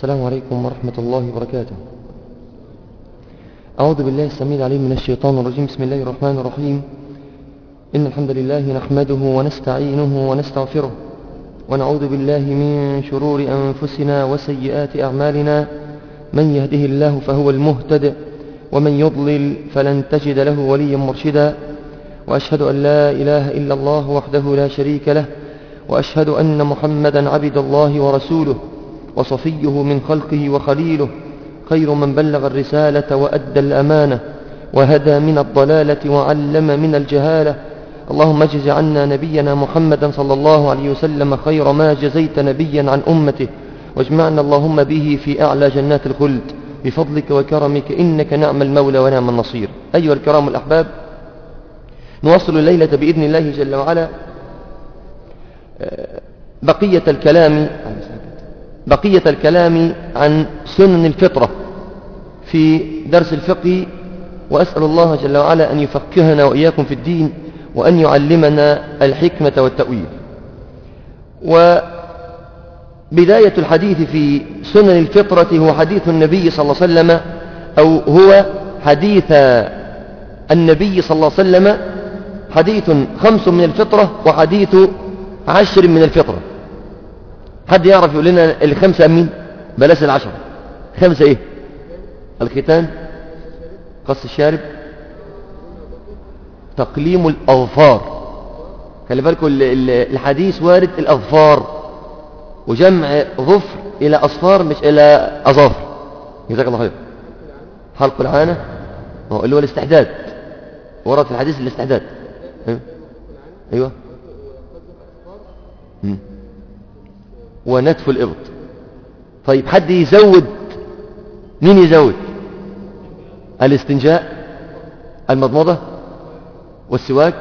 السلام عليكم ورحمة الله وبركاته. أعوذ بالله السميع العليم من الشيطان الرجيم. بسم الله الرحمن الرحيم. إن الحمد لله نحمده ونستعينه ونستغفره ونعوذ بالله من شرور أنفسنا وسيئات أعمالنا. من يهده الله فهو المهتد ومن يضلل فلن تجد له وليا مرشدا. وأشهد أن لا إله إلا الله وحده لا شريك له، وأشهد أن محمدا عبد الله ورسوله وصفيه من خلقه وخليله، خير من بلغ الرسالة وأدى الأمانة وهدى من الضلالة وعلم من الجهالة. اللهم اجز عنا نبينا محمدا صلى الله عليه وسلم خير ما جزيت نبيا عن أمته، واجمعنا اللهم به في أعلى جنات الخلد بفضلك وكرمك، إنك نعم المولى ونعم النصير. أيها الكرام الأحباب، نواصل الليلة بإذن الله جل وعلا بقية الكلام عن سنن الفطرة في درس الفقه، وأسأل الله جل وعلا أن يفقهنا وإياكم في الدين، وأن يعلمنا الحكمة والتأويل. وبداية الحديث في سنن الفطرة هو حديث النبي صلى الله عليه وسلم، أو هو حديث النبي صلى الله عليه وسلم، حديث 5 من الفطرة وحديث 10 من الفطرة. حد يعرف يقول لنا ال5 مين؟ بلاش ال10. 5 ايه؟ الختان، قص الشارب، تقليم الأظفار. خلي بالكم الحديث وارد الأظفار، وجمع ظفر إلى أصفار مش إلى أظافر. جزاك الله خير. حلق العانة اللي هو الاستحداد، ورد في الحديث الاستحداد. أيوة. ونتف الإبط. طيب حد يزود؟ مين يزود؟ الاستنجاء، المضمضة، والسواك.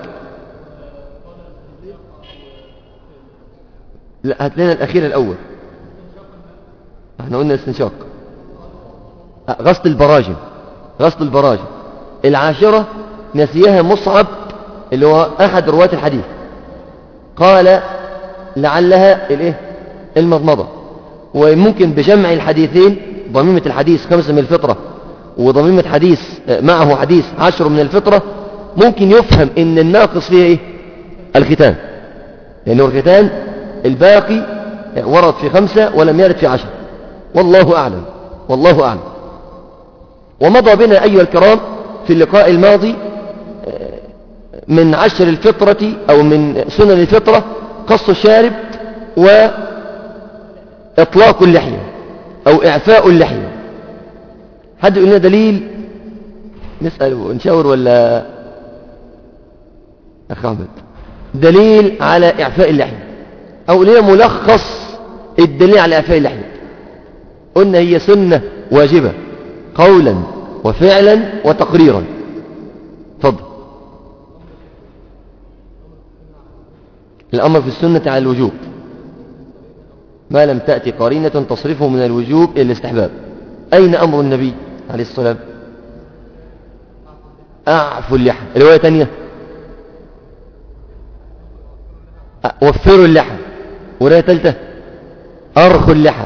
لا، هات لنا الأخير الأول. احنا قلنا الاستنشاق. غسل البراجم. غسل البراجم. 10 نسيها مصعب اللي هو أحد رواة الحديث، قال لعلها المضمضة. وممكن بجمع الحديثين، ضميمة الحديث 5 من الفطرة وضميمة حديث معه حديث 10 من الفطرة، ممكن يفهم ان الناقص فيه الختان، لأنه الختان الباقي ورد في 5 ولم يرد في 10. والله أعلم، والله أعلم. ومضى بنا أيها الكرام في اللقاء الماضي من 10 الفطرة أو من سنن الفطرة قص الشارب وإطلاق اللحية أو إعفاء اللحية. حد يقول لنا دليل؟ نسأل ونشاور ولا أخ أحمد؟ دليل على إعفاء اللحية، أو ليه ملخص الدليل على إعفاء اللحية. قلنا هي سنة واجبة قولا وفعلا وتقريرا. تفضل. الأمر في السنة على الوجوب ما لم تأتي قرينة تصرفه من الوجوب إلى الاستحباب. أين أمر النبي عليه الصلاة والسلام؟ أعفوا اللحى. رواية تانية وفروا اللحى. ورواية ثالثة أرخوا اللحى.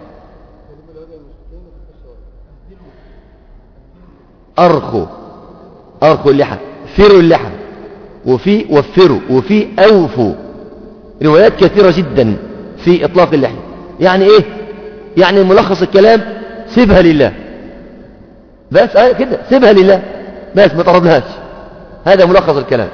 أرخوا اللحى، فروا اللحى، وفي وفروا، وفي أوفوا. روايات كثيرة جدا في إطلاق اللحية. يعني إيه؟ يعني ملخص الكلام سيبها لله بس، كده سيبها لله بس، ما تقربناش. هذا ملخص الكلام.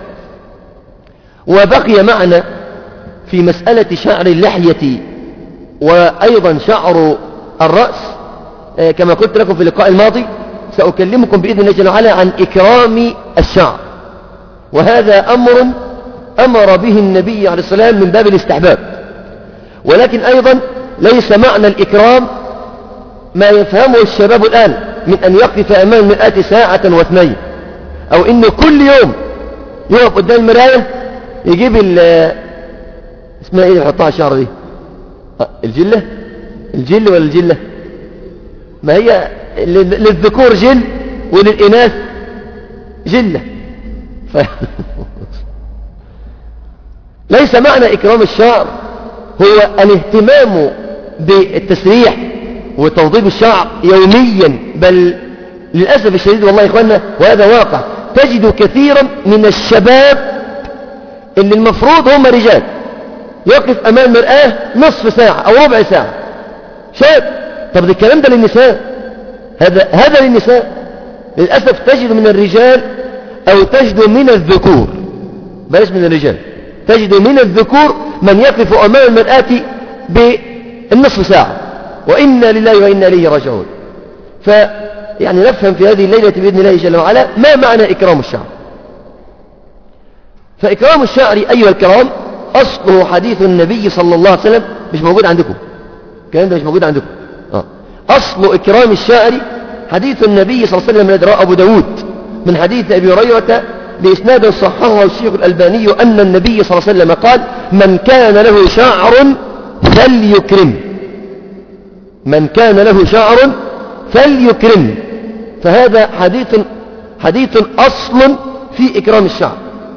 وبقي معنا في مسألة شعر اللحية وأيضا شعر الرأس، كما قلت لكم في اللقاء الماضي سأكلمكم بإذن الله جل وعلا عن إكرام الشعر، وهذا أمر أمر به النبي عليه الصلاة والسلام من باب الاستحباب. ولكن أيضا ليس معنى الإكرام ما يفهمه الشباب الآن من أن يقف أمام المرآة ساعة واثنين، أو إنه كل يوم يقف قدام المراية يجيب اسمها إيه اللي يحطها على الشعر دي؟ الجلة؟ الجل ولا الجلة؟ ما هي للذكور جل وللإناث جلة. ليس معنى إكرام الشعر هو الاهتمام بالتسريح وتوضيب الشعر يوميا، بل للأسف الشديد والله يا إخواننا وهذا واقع، تجد كثيرا من الشباب اللي المفروض هم رجال يقف أمام المرآة نصف ساعة أو ربع ساعة، شاب. طب ده الكلام ده للنساء، هذا للنساء. للأسف تجد من الرجال أو تجد من الذكور، بلاش من الرجال، تجد من الذكور من يقف أمام المرآة بالنصف ساعة، وإنا لله وإنا إليه راجعون. فيعني نفهم في هذه الليلة بإذن الله جل وعلا ما معنى إكرام الشعر. فإكرام الشعر أيها الكرام أصله حديث النبي صلى الله عليه وسلم، مش موجود عندكم الكلام ده، مش موجود عندكم. أصل إكرام الشعر حديث النبي صلى الله عليه وسلم الذي رواه أبو داود من حديث أبي هريرة بإسناد صححه الشيخ الألباني أن النبي صلى الله عليه وسلم قال: من كان له شعر فليكرم، من كان له شعر فليكرم. فهذا حديث أصل في إكرام الشعر.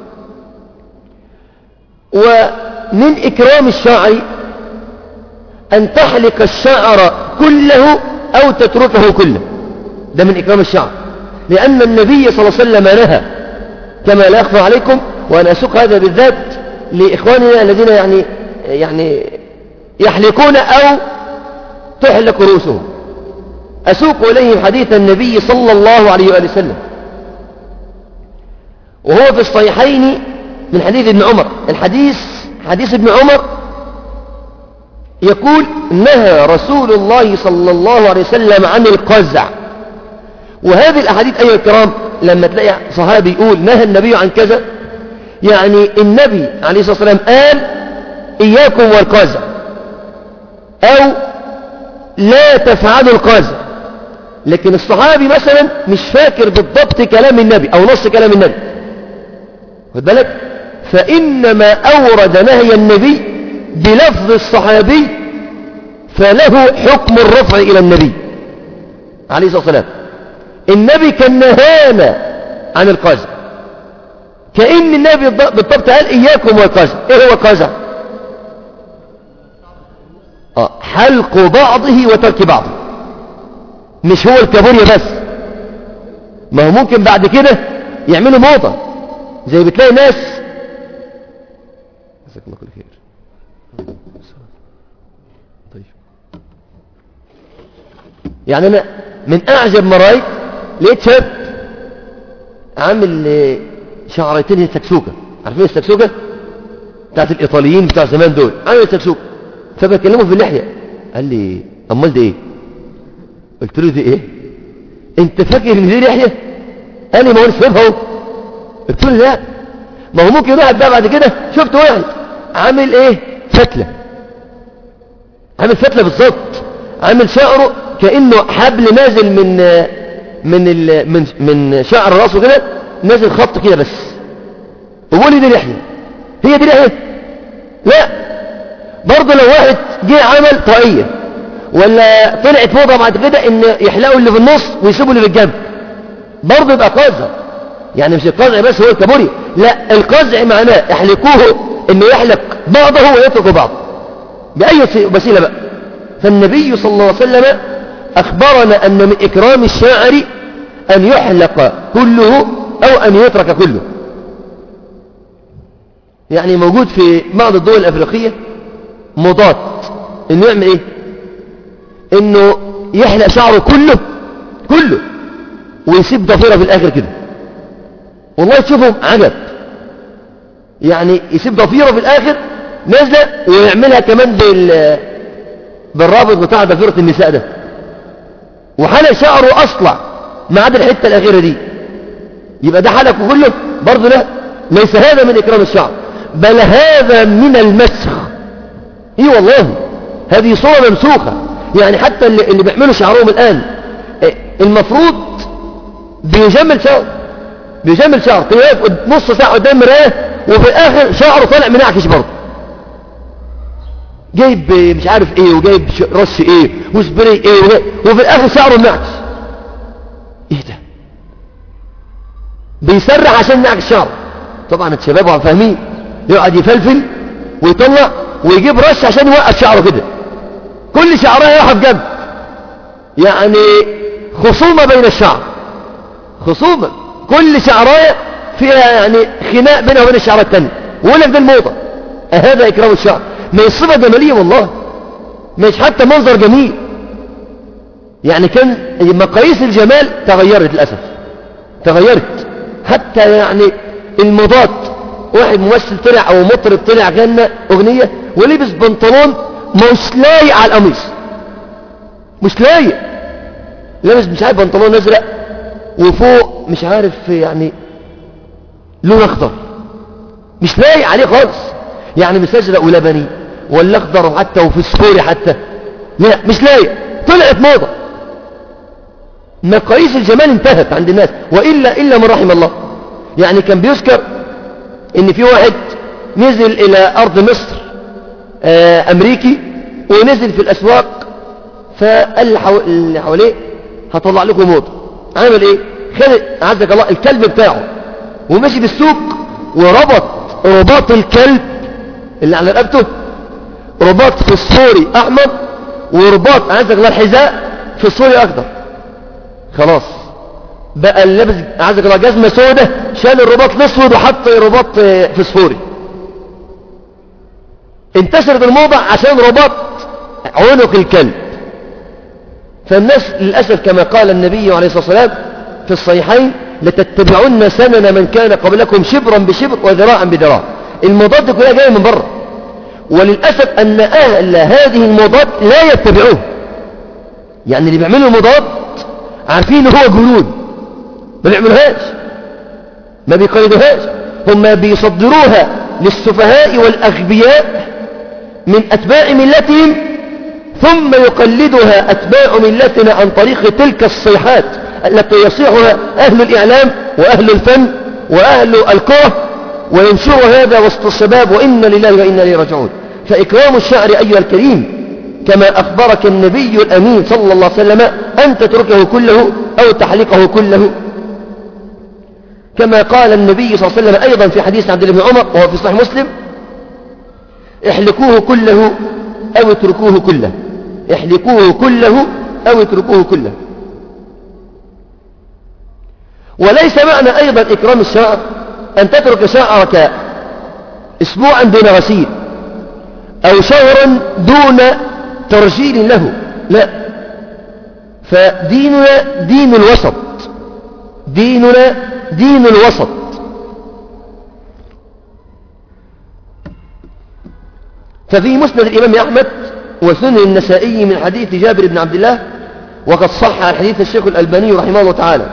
ومن إكرام الشعر أن تحلق الشعر كله أو تتركه كله، ده من إكرام الشعر، لأن النبي صلى الله عليه وسلم نهى كما لا يخفى عليكم. وأنا أسوق هذا بالذات لإخواننا الذين يعني يحلقون أو تحلق رؤوسهم، أسوق إليهم حديث النبي صلى الله عليه وآله وسلم، وهو في الصحيحين من حديث ابن عمر. الحديث حديث ابن عمر يقول: نهى رسول الله صلى الله عليه وسلم عن القزع. وهذه الأحاديث أيها الكرام لما تلاقي صحابي يقول نهى النبي عن كذا، يعني النبي عليه الصلاة والسلام قال إياكم والقزع، أو لا تفعلوا القزع، لكن الصحابي مثلا مش فاكر بالضبط كلام النبي أو نص كلام النبي، خد بالك، فإنما أورد نهي النبي بلفظ الصحابي فله حكم الرفع إلى النبي عليه الصلاة والسلام. النبي كان نهانا عن القزع، كأن النبي بالضبط قال إياكم والقزع. إيه هو القزع؟ حلق بعضه وترك بعضه، مش هو الكابوريا بس، ما هو ممكن بعد كده يعملوا موضة، زي بتلاقي ناس طيب. يعني أنا من أعجب ما رأيت لقيت شاب عامل شعرتين السكسوكة، عارفين السكسوكة بتاعت الإيطاليين بتاع زمان دول، عامل السكسوكة. فبكلمه في اللحية، قال لي أمال ده إيه؟ قلت له دي إيه؟ أنت فاكر إن دي لحية؟ قال لي ما هو نسيبها اهو. قلت له لا، ما هو ممكن واحد بقى بعد كده شفت واحد عامل إيه؟ فتلة، عامل فتلة بالظبط، عامل شعره كأنه حبل نازل من شعر راسه كده، نازل خط كده بس، وقول لي دي لحية، هي دي لحية؟ لا. برضه لو واحد جه عمل طاقية، ولا طلعت موضة بعد كده ان يحلقوا اللي في النص ويسيبوا اللي في الجنب، برضه يبقى قزع. يعني مش القزع بس هو الكابوريا، لا، القزع معناه يحلقوه انه يحلق بعضه ويترك بعضه بأي وسيلة بقى. فالنبي صلى الله عليه وسلم أخبرنا أن من إكرام الشاعر أن يحلق كله أو أن يترك كله. يعني موجود في بعض الدول الأفريقية موضات إنه يعمل إيه؟ إنه يحلق شعره كله ويسيب ضفيرة في الآخر كده، والله تشوفهم عجب، يعني يسيب ضفيرة في الآخر نازلة ويعملها كمان بالرابط بتاع ضفيرة النساء ده، وحلق شعره أصلع ما عدا الحتة الأخيرة دي، يبقى ده حلقه كله برضه؟ لا، ليس هذا من إكرام الشعر، بل هذا من المسخ. إيه والله، هذه صورة ممسوخة. يعني حتى اللي بيعملوا شعرهم الآن المفروض بيجمل شعر تلاقيه نص ساعة قدام مراية وفي الآخر شعره طالع منعكش برضه، جايب مش عارف ايه وجايب رش ايه وسبري ايه وفي الآخر شعره منعكش. ايه ده؟ بيسرح عشان ينعكس شعره. طبعا الشباب فاهمين، يقعد يفلفل ويطلع ويجيب رش عشان يوقف شعره كده، كل شعرها يقف جنب يعني خصومة بين الشعر، خصومة كل شعراية فيها يعني خناق بينها وبين الشعر التاني، ويقول لك ده الموضة. هذا إكرام الشعر؟ ما صفة جمالية والله، مش حتى منظر جميل. يعني كان مقاييس الجمال تغيرت للأسف، تغيرت. حتى يعني الموضات، واحد ممثل طلع أو مطرب طلع غنى أغنية ولبس بنطلون مش لايق على القميص، مش لايق، لابس مش عارف بنطلون أزرق وفوق مش عارف يعني لون أخضر، مش لايق عليه خالص. يعني مش أزرق ولبني ولا أخضر حتى وفسفوري حتى، لا مش لايق. طلعت موضة، مقاييس الجمال انتهت عند الناس، إلا من رحم الله. يعني كان بيذكر ان في واحد نزل الى ارض مصر امريكي، ونزل في الاسواق، فقال اللي حواليه هطلع لكم موضة. عمل ايه؟ خد عزك الله الكلب بتاعه ومشي بالسوق، وربط رباط الكلب اللي على رقبته رباط فسفوري احمر، ورباط عزك الله الحذاء فسفوري اخضر. خلاص بقى اللبس عزك الله جزمة سودة، شال الرباط الاسود وحط رباط فسفوري. انتشرت الموضة عشان رباط عنق الكلب. فالناس للأسف كما قال النبي عليه الصلاة والسلام في الصحيحين: لتتبعن سنن من كان قبلكم شبرا بشبر وذراعا بذراع. الموضات دي كلها جاية من بره، وللأسف أن أهل هذه الموضات لا يتبعوه. يعني اللي بيعملوا الموضات عارفين هو جنون، ما بيعملوهاش، ما بيقيدوهاش، هم بيصدروها للسفهاء والأغبياء من أتباع ملتهم، ثم يقلدها أتباع ملتنا عن طريق تلك الصيحات التي يصيحها أهل الإعلام وأهل الفن وأهل الكرة، وينشر هذا وسط الشباب، وإنا لله وإنا إليه راجعون. فإكرام الشعر أيها الكريم كما أخبرك النبي الأمين صلى الله عليه وسلم أن تتركه كله أو تحلقه كله، كما قال النبي صلى الله عليه وسلم أيضا في حديث عبد الله بن عمر وهو في صحيح مسلم: احلقوه كله أو اتركوه كله، احلقوه كله أو اتركوه كله. وليس معنى أيضا إكرام الشعر أن تترك شعرك أسبوعا دون غسيل أو شهرا دون ترجيل له، لا. فديننا دين الوسط، ديننا دين الوسط. ففي مسند الإمام أحمد وسنن النسائي من حديث جابر بن عبد الله، وقد صح عن حديث الشيخ الألباني رحمه الله تعالى،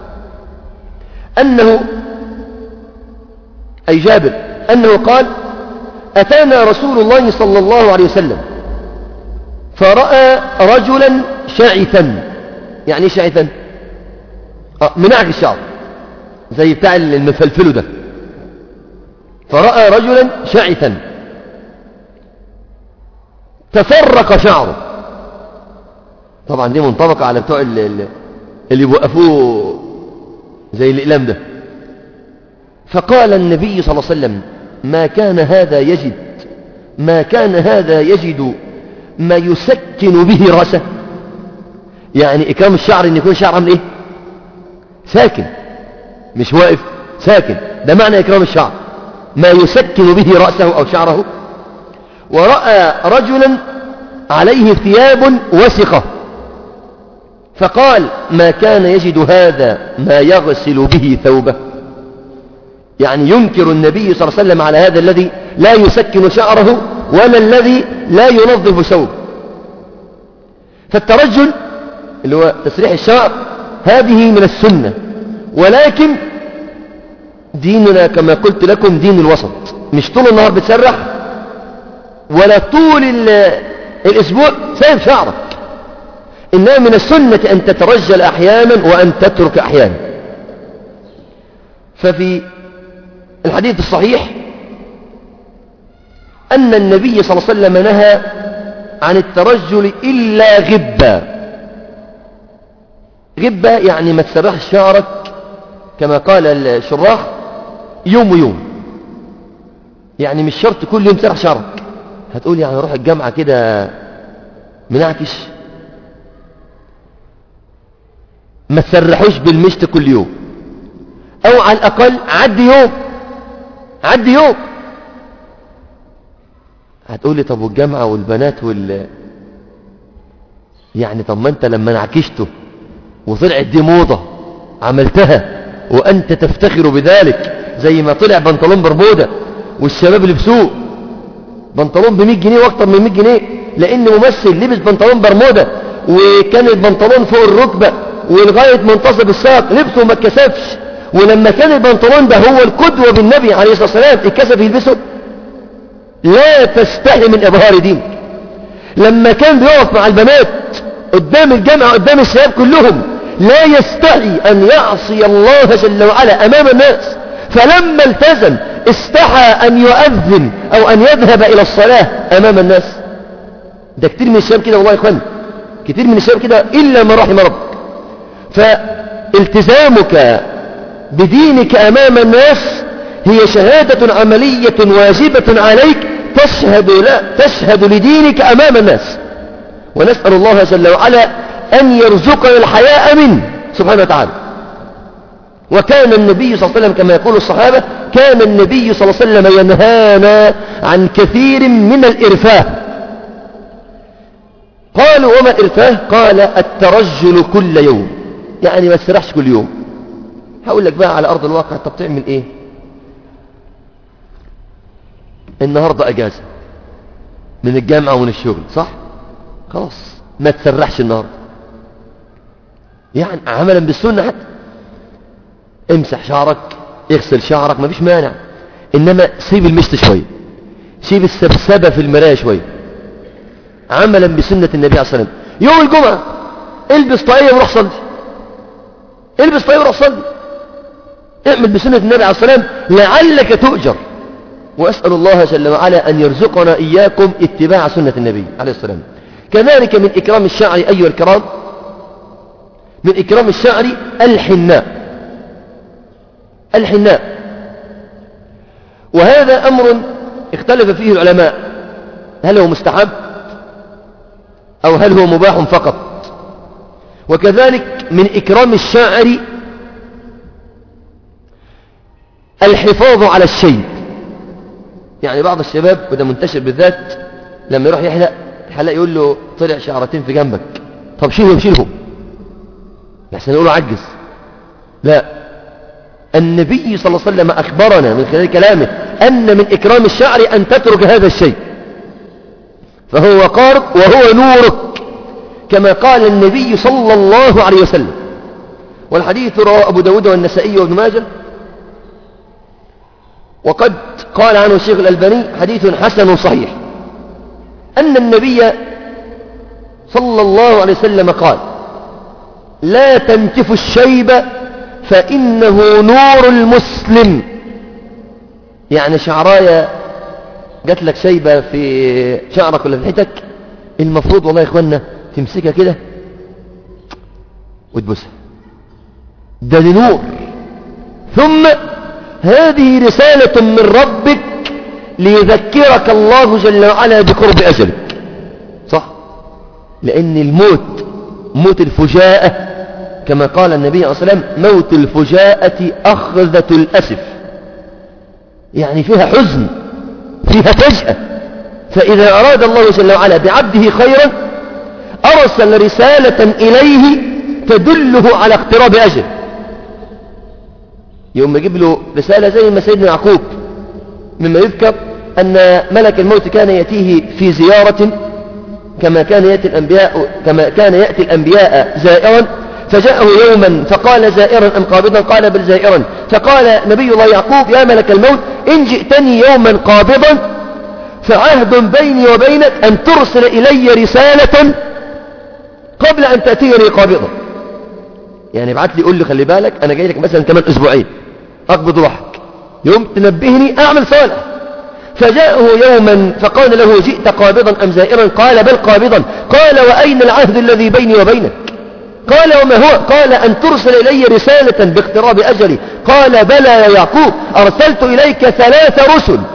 أنه أي جابر أنه قال: أتانا رسول الله صلى الله عليه وسلم فرأى رجلا شعثا. يعني شعثا منعك الشعر زي بتاع المفلفله ده. فرأى رجلا شعثا تفرق شعره. طبعا دي منطبقة على بتوع اللي بيوقفوه زي الإقلام ده. فقال النبي صلى الله عليه وسلم: ما كان هذا يجد ما يسكن به رأسه. يعني إكرام الشعر إن يكون شعر عامل إيه؟ ساكن، مش واقف، ساكن. ده معنى إكرام الشعر، ما يسكن به رأسه أو شعره. ورأى رجلا عليه ثياب وسخة فقال: ما كان يجد هذا ما يغسل به ثوبه. يعني ينكر النبي صلى الله عليه وسلم على هذا الذي لا يسكن شعره ولا الذي لا ينظف ثوبه. فالترجل اللي هو تسريح الشعر هذه من السنة، ولكن ديننا كما قلت لكم دين الوسط، مش طول النهار بتسرح ولا طول الأسبوع سايب شعرك، إنما من السنة أن تترجل أحيانا وأن تترك أحيانا. ففي الحديث الصحيح أن النبي صلى الله عليه وسلم نهى عن الترجل إلا غبة يعني ما تسرحش شعرك كما قال الشراح يوم ويوم. يعني مش شرط كل يوم تسرح شعرك. هتقول يعني روح الجامعة كده منعكش، ما تسرحوش بالمشط كل يوم، او على الاقل عدي يوم. هتقول لي طب والجامعة والبنات يعني طب ما انت لما انعكشته وطلعت دي موضة عملتها وانت تفتخر بذلك، زي ما طلع بنطلون برمودا والشباب لبسوه بنطلون ب100 جنيه واكتر من 100 جنيه، لان ممثل لبس بنطلون برمودا وكان البنطلون فوق الركبة ولغاية منتصف الساق لبسه ما اتكسفش، ولما كان البنطلون ده هو القدوة بالنبي عليه الصلاة والسلام اتكسف يلبسه. لا تستحي من إظهار دينك. لما كان بيقف مع البنات قدام الجامعة قدام الشباب كلهم لا يستحي أن يعصي الله جل وعلا أمام الناس، فلما التزم استحى أن يؤذن أو أن يذهب إلى الصلاة أمام الناس. ده كتير من الشباب كده والله يا إخوان، كتير من الشباب كده إلا ما رحم ربك. فالتزامك بدينك أمام الناس هي شهادة عملية واجبة عليك تشهد لدينك أمام الناس، ونسأل الله جل وعلا أن يرزقنا الحياء منه سبحانه وتعالى. وكان النبي صلى الله عليه وسلم كما يقول الصحابة، كان النبي صلى الله عليه وسلم ينهانا عن كثير من الإرفاه. قالوا وما الإرفاه؟ قال الترجل كل يوم، يعني ما تسرحش كل يوم. هقول لك بقى على أرض الواقع، طب تعمل إيه؟ النهاردة أجازة من الجامعة ومن الشغل، صح؟ خلاص ما تسرحش النهاردة، يعني عملا بالسنة حتى امسح شعرك، اغسل شعرك، ما فيش مانع، إنما سيب المشط شوية، سيب السبسبة في المراية شوية، عملا بسنة النبي عليه الصلاة والسلام. يوم الجمعة البس طاقية وروح صلي، البس طاقية وروح صلي، اعمل بسنة النبي عليه الصلاة والسلام لعلك تؤجر. وأسأل الله جل وعلا أن يرزقنا إياكم اتباع سنة النبي عليه الصلاة والسلام. كذلك من إكرام الشعر أيها الكرام، من إكرام الشعر الحناء، وهذا أمر اختلف فيه العلماء، هل هو مستحب أو هل هو مباح فقط. وكذلك من إكرام الشاعر الحفاظ على الشيء، يعني بعض الشباب وده منتشر بالذات لما يروح يحلق يقول له طلع شعرتين في جنبك، طب شيلهم لحسن يقول له عجز. لا، النبي صلى الله عليه وسلم أخبرنا من خلال كلامه أن من إكرام الشعر أن تترك هذا الشيء، فهو وقارك وهو نورك كما قال النبي صلى الله عليه وسلم. والحديث رواه أبو داود والنسائي وابن ماجه، وقد قال عنه الشيخ الألباني حديث حسن صحيح، أن النبي صلى الله عليه وسلم قال لا تنتفوا الشيب فإنه نور المسلم. يعني شعرايا جات لك شيبة في شعرك ولا في حيتك، المفروض والله يا إخوانا تمسكها كده وتبوسها، ده نور. ثم هذه رسالة من ربك ليذكرك الله جل وعلا بقرب أجلك، صح؟ لأن الموت موت الفجاءة كما قال النبي عليه الصلاة والسلام موت الفجاءة أخذة الأسف، يعني فيها حزن، فيها فجأة. فإذا أراد الله جل وعلا بعبده خيرا أرسل رسالة إليه تدله على اقتراب أجل. يوم يجيب له رسالة زي ما سيدنا يعقوب، مما يذكر أن ملك الموت كان يأتيه في زيارة كما كان يأتي الأنبياء زائرا، فجاءه يوما فقال زائرا أم قابضا؟ قال بل زائرا. فقال نبي الله يعقوب يا ملك الموت إن جئتني يوما قابضا فعهد بيني وبينك أن ترسل إلي رسالة قبل أن تأتيني قابضا. يعني ابعت لي قول لي خلي بالك أنا جاي لك مثلا كمان أسبوعين أقبض روحك، يوم تنبهني أعمل صالح. فجاءه يوما فقال له جئت قابضا أم زائرا؟ قال بل قابضا. قال وأين العهد الذي بيني وبينك؟ قال وما هو؟ قال أن ترسل إلي رسالة باقتراب أجلي. قال بلى يا يعقوب أرسلت إليك 3 رسل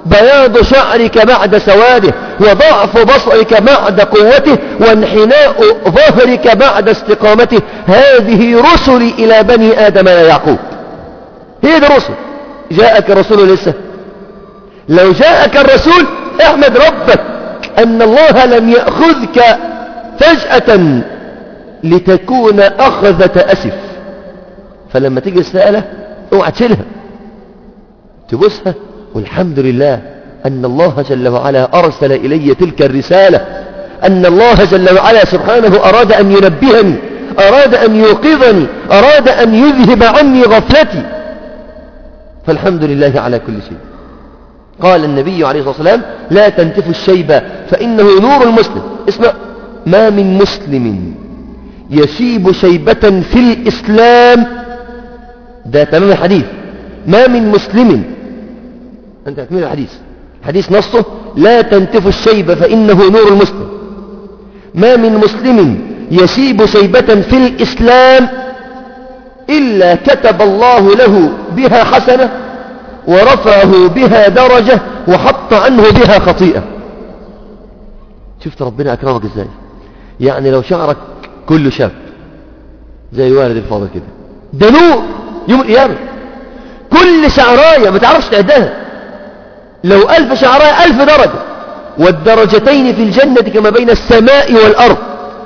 بياض شعرك بعد سواده، وضعف بصرك بعد قوته، وانحناء ظهرك بعد استقامته. هذه رسلي إلى بني آدم يا يعقوب. هي دي الرسل. جاءك الرسول لسه؟ لو جاءك الرسول احمد ربك أن الله لم يأخذك فجأة لتكون أخذة أسف. فلما تيجي السائلة اوعى تشيلها، تبصها والحمد لله أن الله جل وعلا أرسل إلي تلك الرسالة، أن الله جل وعلا سبحانه أراد أن ينبهني، أراد أن يوقظني، أراد أن يذهب عني غفلتي. فالحمد لله على كل شيء. قال النبي عليه الصلاة والسلام لا تنتفوا الشيب فإنه نور المسلم. اسمع، ما من مسلم يشيب شيبة في الإسلام، ده تمام الحديث، ما من مسلم، أنت تكمل الحديث، حديث نصه لا تنتفوا الشيب فإنه نور المسلم. ما من مسلم يشيب شيبة في الإسلام إلا كتب الله له بها حسنة ورفعه بها درجة وحط عنه بها خطيئة. شفت ربنا أكرمك إزاي؟ يعني لو شعرك كله شاب زي والد الفاضل كده، ده نور يوم القيامة. كل شعراية ما تعرفش تعدها، لو 1000 شعراية 1000 درجة، والدرجتين في الجنة كما بين السماء والأرض،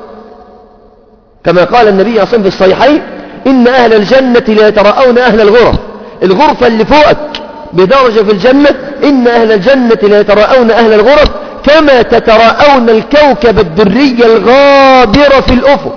كما قال النبي صلى الله عليه وسلم في الصحيحين إن أهل الجنة لا يتراءون أهل الغرف. الغرفة اللي فوقك بدرجة في الجنة، إن أهل الجنة لا يتراءون أهل الغرف كما تتراءون الكوكب الدري الغابر في الأفق.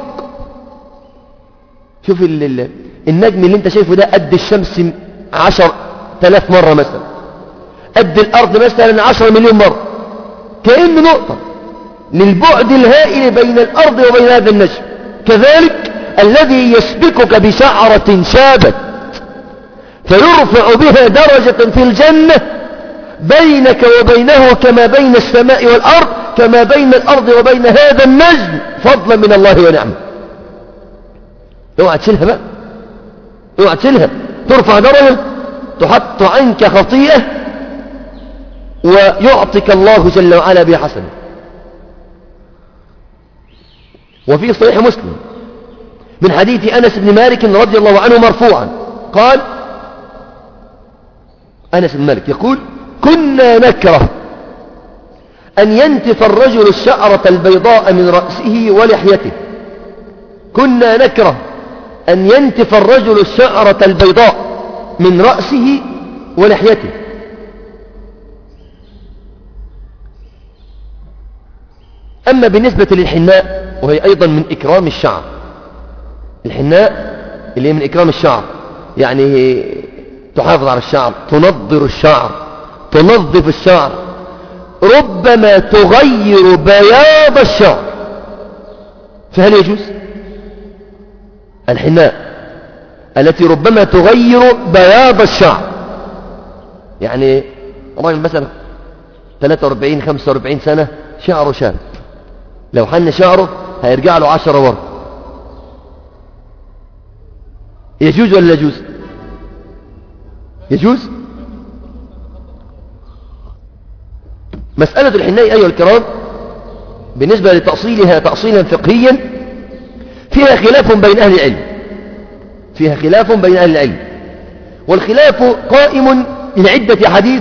شوف النجم اللي انت شايفه ده قد الشمس 10,000 مرة مثلا، قد الأرض مثلا 10 مليون مرة، كأنه نقطة للبعد الهائل بين الأرض وبين هذا النجم. كذلك الذي يسبقك بشعرة شابت فيرفع بها درجة في الجنة، بينك وبينه كما بين السماء والأرض، كما بين الأرض وبين هذا النجم، فضلا من الله ونعمه. اوعى تشيلها بقى، اوعى تشيلها، ترفع درجة، تحط عنك خطيئة، ويعطيك الله جل وعلا بها حسنة. وفي صحيح مسلم من حديث أنس بن مالك رضي الله عنه مرفوعا قال، أنس بن مالك يقول كنا نكره أن ينتف الرجل الشعرة البيضاء من رأسه ولحيته. كنا نكره أن ينتف الرجل الشعرة البيضاء من رأسه ولحيته. أما بالنسبة للحناء وهي أيضا من إكرام الشعر، الحناء اللي هي من إكرام الشعر، يعني تحافظ على الشعر، تنظر الشعر، تنظف الشعر، ربما تغير بياض الشعر. فهل يجوز الحناء التي ربما تغير بياض الشعر؟ يعني راجل مثلا 43-45 سنة شعره شاب، لو حن شعره هيرجع له 10 ورد، يجوز ولا يجوز؟ يجوز. مسألة الحناء أيها الكرام بالنسبة لتأصيلها تأصيلا فقهيا فيها خلاف بين أهل العلم، فيها خلاف بين أهل العلم، والخلاف قائم لعدة حديث.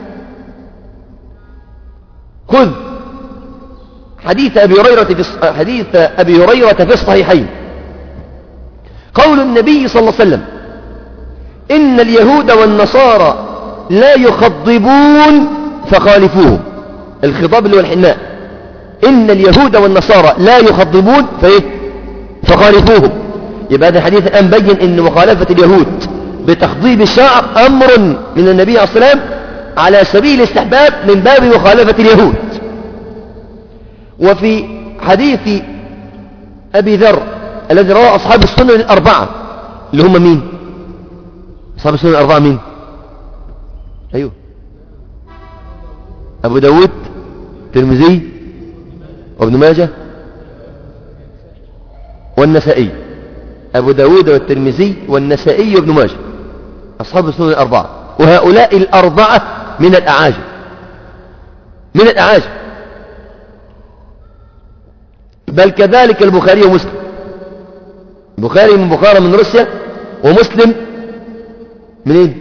خذ حديث أبي هريرة في الصحيحين، قول النبي صلى الله عليه وسلم إن اليهود والنصارى لا يخضبون فخالفوهم. الخضاب اللي هو الحناء، إن اليهود والنصارى لا يخضبون فخالفوهم. يبقى هذا الحديث الآن بين إن مخالفة اليهود بتخضيب الشعر أمر من النبي عليه الصلاة والسلام على سبيل الاستحباب من باب مخالفة اليهود. وفي حديث أبي ذر الذي رواه أصحاب السنن الأربعة، اللي هم مين أصحاب السنن الأربعة؟ مين؟ أيوه، أبو داود، الترمذي، وابن ماجه، والنسائي. أبو داود والترمذي والنسائي وابن ماجه، أصحاب السنن الأربعة، وهؤلاء الأربعة من الأعاجم. من الأعاجم، بل كذلك البخاري ومسلم. البخاري من بخارى من روسيا، ومسلم منين؟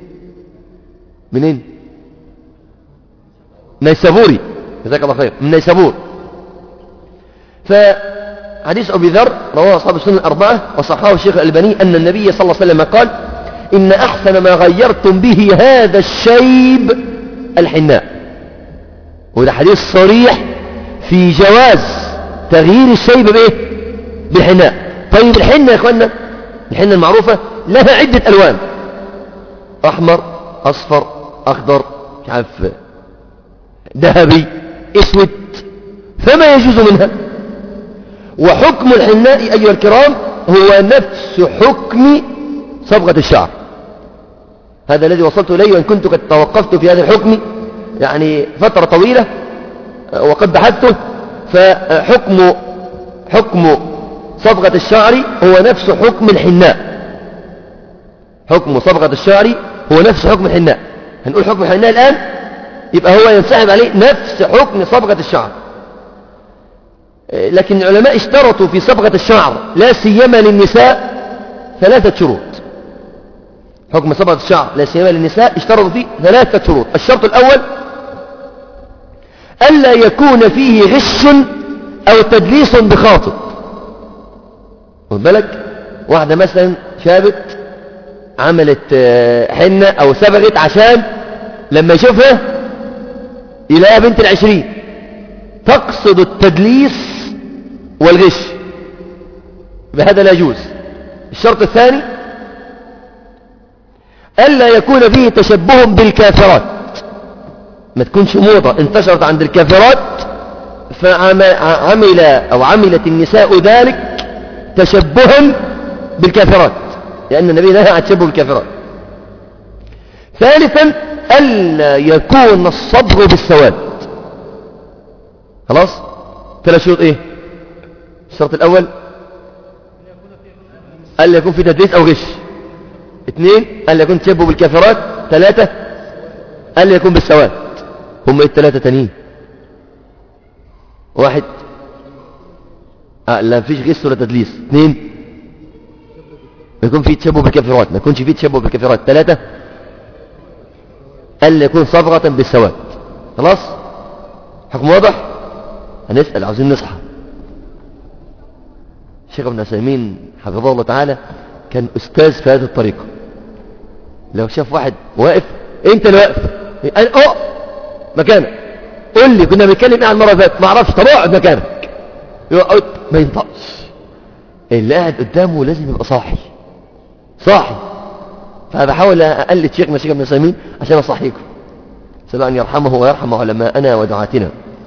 نيسابوري، جزاك الله خير، من نيسابور. فحديث أبي ذر رواه أصحاب السنن الأربعة وصححه الشيخ الألباني أن النبي صلى الله عليه وسلم قال: إن أحسن ما غيرتم به هذا الشيب الحناء. وده حديث صريح في جواز تغيير الشيب بإيه؟ بالحناء. طيب الحنة يا إخوانا، الحنة المعروفة لها عدة ألوان: أحمر، أصفر، أخضر، مش عارف، ذهبي، أسود، فما يجوز منها. وحكم الحناء أيها الكرام هو نفس حكم صبغة الشعر. هذا الذي وصلت إليه، وإن كنت قد توقفت في هذا الحكم يعني فترة طويلة وقد بحثته. حكم صبغة الشعر هو نفس حكم الحناء. حكم صبغة الشعر هو نفس حكم الحناء. هنقول حكم الحناء الآن، يبقى هو ينسحب عليه نفس حكم صبغة الشعر. لكن العلماء اشترطوا في صبغة الشعر لا سيما للنساء 3 شروط. حكم صبغة الشعر لا سيما للنساء اشترطوا فيه 3 شروط. الشرط الأول: ألا يكون فيه غش أو تدليس بخاطب. خد بالك، واحدة مثلا شابت عملت حنة أو صبغت عشان لما يشوفها يلاقيها بنت 20، تقصد التدليس والغش، بهذا لا يجوز. الشرط الثاني: ألا يكون فيه تشبه بالكافرات، ما تكونش موضة انتشرت عند الكافرات عملت النساء ذلك تشبها بالكافرات، لأن النبي نهى عن تشبه بالكافرات. ثالثا: ألا يكون الصبغ بالسواد. خلاص، 3 شروط. ايه الشرط الأول؟ ألا يكون في تدليس أو غش. 2: ألا يكون تشبه بالكافرات. 3: ألا يكون بالسواد. هم ال3 تانيين؟ 1: لا فيش غش ولا تدليس. 2: ما يكون فيه تشبه بالكافرات، ما يكونش فيه تشبه بالكافرات. 3: ألا يكون صبغة بالسواد. خلاص، حكم واضح. هنسأل، عاوزين نصحى. الشيخ ابن عثيمين حفظه الله تعالى كان أستاذ في هذه الطريقة. لو شاف واحد واقف: انت اللي واقف، قال مكانك، قول لي كنا بنتكلم ايه عن المرة ذات، ما اعرفش، طب اقعد مكانك. يقعد ما ينطقش. اللي قاعد قدامه لازم يبقى صاحي. فبحاول أقلد شيخنا الشيخ ابن عثيمين عشان أصحيكم، سأل أن يرحمه ويرحم علماءنا ودعاتنا.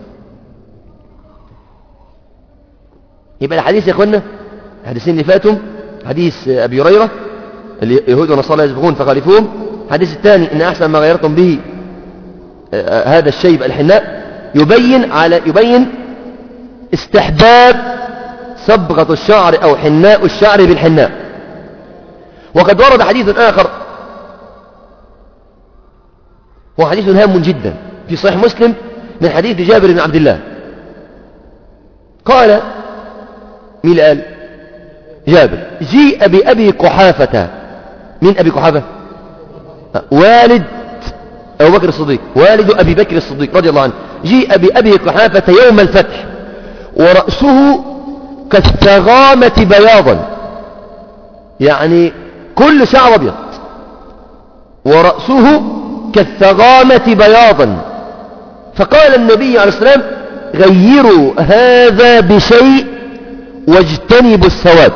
يبقى الحديث يا أخوانا، الحديثين اللي فاتوا: حديث أبي هريرة اليهود ونصارى يسبقون فخالفوهم، الحديث الثاني إن أحسن ما غيرتم به هذا الشيب الحناء، يبين استحباب صبغة الشعر أو حناء الشعر بالحناء. وقد ورد حديث آخر، هو حديث هام جدا في صحيح مسلم من حديث جابر بن عبد الله. قال، مين قال؟ جابر: جيء بأبي قحافة. من أبي قحافة؟ والد أبو بكر الصديق، والد أبي بكر الصديق رضي الله عنه. جيء بأبي قحافة يوم الفتح ورأسه كالثغامة بياضا، يعني كل شعر أبيض، ورأسه كالثغامة بياضا. فقال النبي عليه الصلاة والسلام: غيروا هذا بشيء واجتنبوا السواد.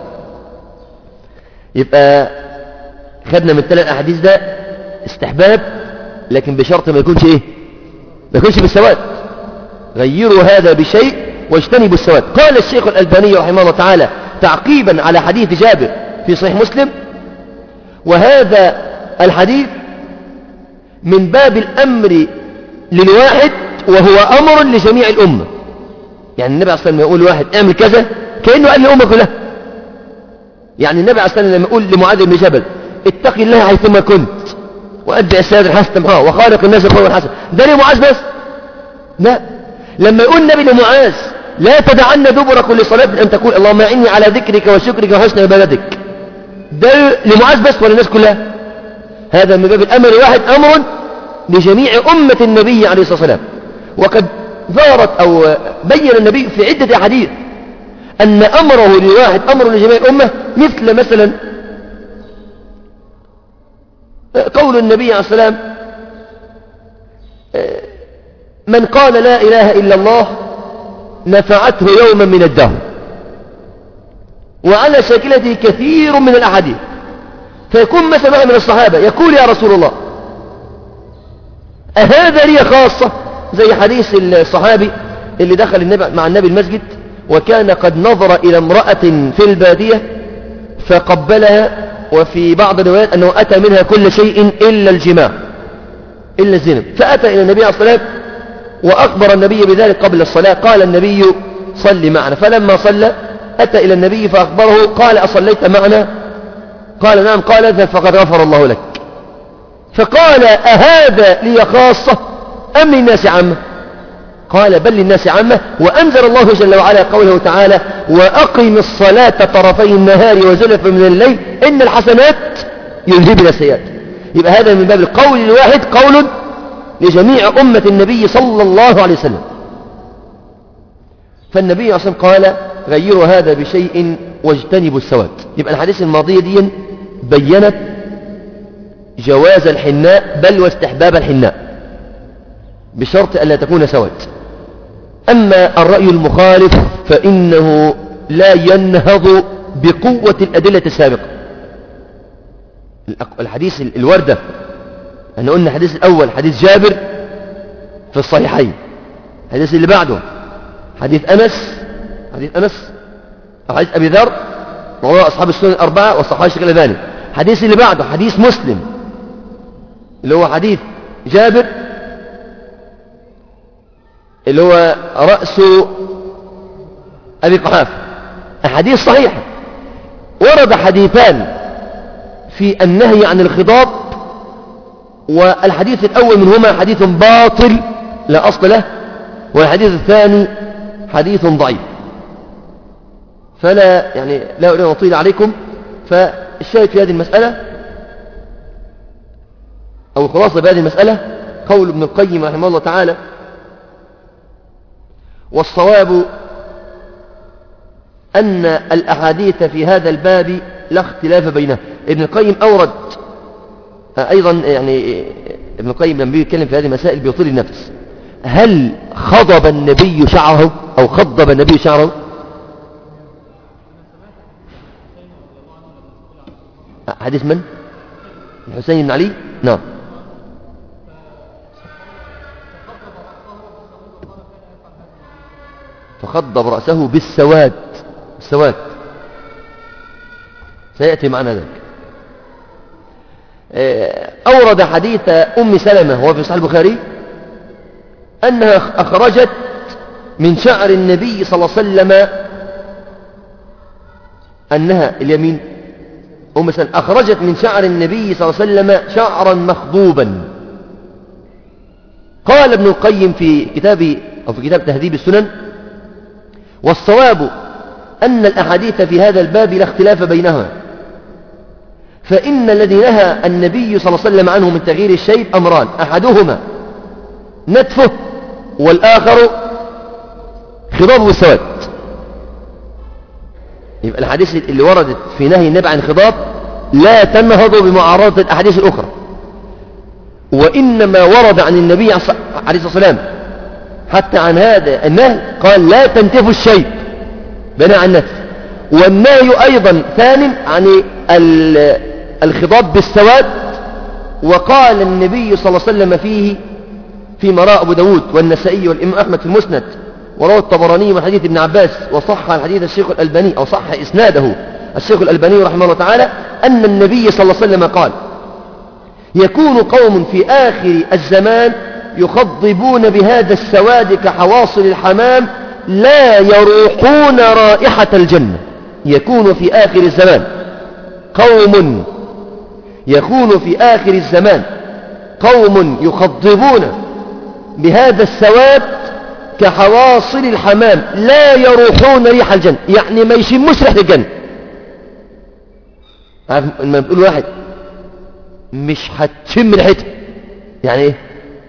يبقى خدنا من 3 أحاديث ده استحباب، لكن بشرط ما يكونش ايه، ما يكونش بالسواد. غيروا هذا بشيء واجتنبوا السواد. قال الشيخ الألباني رحمه الله تعالى تعقيبا على حديث جابر في صحيح مسلم: وهذا الحديث من باب الأمر للواحد وهو أمر لجميع الأمة. يعني النبي عليه الصلاة والسلام يقول لواحد اعمل كذا كأنه قال للأمة كلها. يعني النبي عليه الصلاة والسلام لما يقول لمعاذ بن جبل: اتق الله حيثما كنت وأتبع السيد الحسن تمحاه وخالق الناس بخلق الحسن، ده لمعاذ بس؟ لا، لما يقول النبي لمعاذ لا تدعن دبر كل صلاة أن تقول اللهم أعني على ذكرك وشكرك وحسن عبادتك، ده لمعاذ بس ولا الناس كلها؟ هذا من باب الأمر واحد، أمر لجميع أمة النبي عليه الصلاة والسلام. وقد ظهرت أو بين النبي في عدة أحاديث أن أمره لواحد أمر لجميع الأمة، مثلا قول النبي عليه الصلاة والسلام من قال لا إله إلا الله نفعته يوما من الدهر، وعلى شاكلته كثير من الأحاديث. فيكون مثلا واحد من الصحابة يقول يا رسول الله أهذا لي خاصة، زي حديث الصحابي اللي دخل النبي مع النبي المسجد وكان قد نظر إلى امرأة في البادية فقبلها، وفي بعض الروايات أنه أتى منها كل شيء إلا الجماع إلا الزنا، فأتى إلى النبي عليه الصلاة والسلام وأخبر النبي بذلك قبل الصلاة. قال النبي صل معنا، فلما صلى أتى إلى النبي فأخبره قال أصليت معنا؟ قال نعم. قال اذهب فقد غفر الله لك. فقال أهذا لي خاصة أم للناس عامة؟ قال بل للناس عامة. وأنزل الله جل وعلا قوله تعالى وأقم الصلاة طرفي النهار وزلفا من الليل إن الحسنات يذهبن السيئات. يبقى هذا من باب القول الواحد، قول لجميع أمة النبي صلى الله عليه وسلم. فالنبي أصلا قال غيروا هذا بشيء واجتنبوا السواد. يبقى الحديث الماضية دي بيّنت جواز الحناء بل واستحباب الحناء بشرط ألا تكون سواد. أما الرأي المخالف فإنه لا ينهض بقوة الأدلة السابقة. الحديث الوردة أنا قلنا الحديث الأول حديث جابر في الصحيحين، الحديث اللي بعده حديث أنس أو حديث أبي ذر وهو أصحاب السنن الأربعة والصحابة الشيخ الألباني. الحديث اللي بعده حديث مسلم اللي هو حديث جابر اللي هو رأس أبي قحافة. أحاديث صحيحة ورد حديثان في النهي عن الخضاب، والحديث الأول منهما حديث باطل لا أصل له، والحديث الثاني حديث ضعيف. فلا يعني لا أريد أن أطيل عليكم. فالشاهد في هذه المسألة أو الخلاصة بهذه المسألة قول ابن القيم رحمه الله تعالى والصواب أن الأحاديث في هذا الباب لا اختلاف بينها. ابن القيم أورد أيضا يعني ابن القيم لما بيتكلم في هذه المسائل بيطيل النفس. هل خضب النبي شعره أو خضب النبي شعره؟ حديث من؟ الحسين بن علي. نعم. فخضب رأسه بالسواد. السواد سيأتي معنا ذلك. أورد حديث أم سلمة وهو في صحيح البخاري أنها أخرجت من شعر النبي صلى الله عليه وسلم أنها اليمين أم سلمة أخرجت من شعر النبي صلى الله عليه وسلم شعرا مخضوبا. قال ابن القيم في كتاب تهذيب السنن والصواب أن الأحاديث في هذا الباب لا اختلاف بينها، فإن الذي نهى النبي صلى الله عليه وسلم عنه من تغيير الشيب أمران، أحدهما نتفه والآخر خضابه السواد. يبقى الحديث اللي وردت في نهي النبي عن الخضاب لا تنهض بمعارضة الأحاديث الأخرى، وإنما ورد عن النبي عليه الصلاة والسلام حتى عن هذا النهي قال لا تنتفوا الشيب بناء عن النتف، والنهي أيضا ثاني عن الخضاب بالسواد. وقال النبي صلى الله عليه وسلم فيه فيما رواه أبو داود والنسائي والإمام أحمد في المسند ورواه الطبراني من حديث ابن عباس وصح الحديث الشيخ الألباني أو صح إسناده الشيخ الألباني رحمه الله تعالى أن النبي صلى الله عليه وسلم قال يكون قوم في آخر الزمان يخضبون بهذا السواد كحواصل الحمام لا يروحون رائحة الجنة. يكون في آخر الزمان قوم يخضبون بهذا السواد كحواصل الحمام لا يروحون ريح الجنة، يعني ما يشموش ريحة الجنة. عارف لما بتقول واحد مش هتشم ريحتها، يعني ايه؟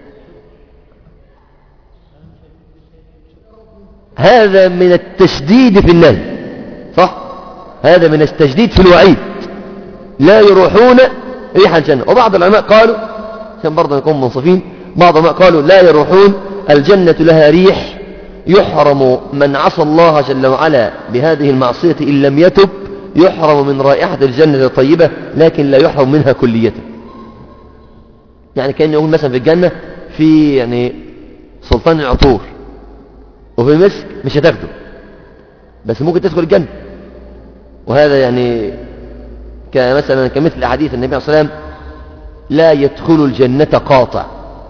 هذا من التشديد في النهي، صح؟ هذا من التشديد في الوعيد، لا يروحون ريح الجنة. وبعض العلماء قالوا، عشان برضه نكون منصفين، بعض العلماء قالوا لا يروحون، الجنة لها ريح يحرم من عصى الله جل وعلا بهذه المعصية إن لم يتب، يحرم من رائحة الجنة الطيبة لكن لا يحرم منها كلية. يعني كان يقول مثلا في الجنة في يعني سلطان العطور، وفي المسك مش هتاخده، بس ممكن تدخل الجنة. وهذا يعني كمثلا كمثل حديث النبي عليه الصلاة والسلام لا يدخل الجنة قاطع.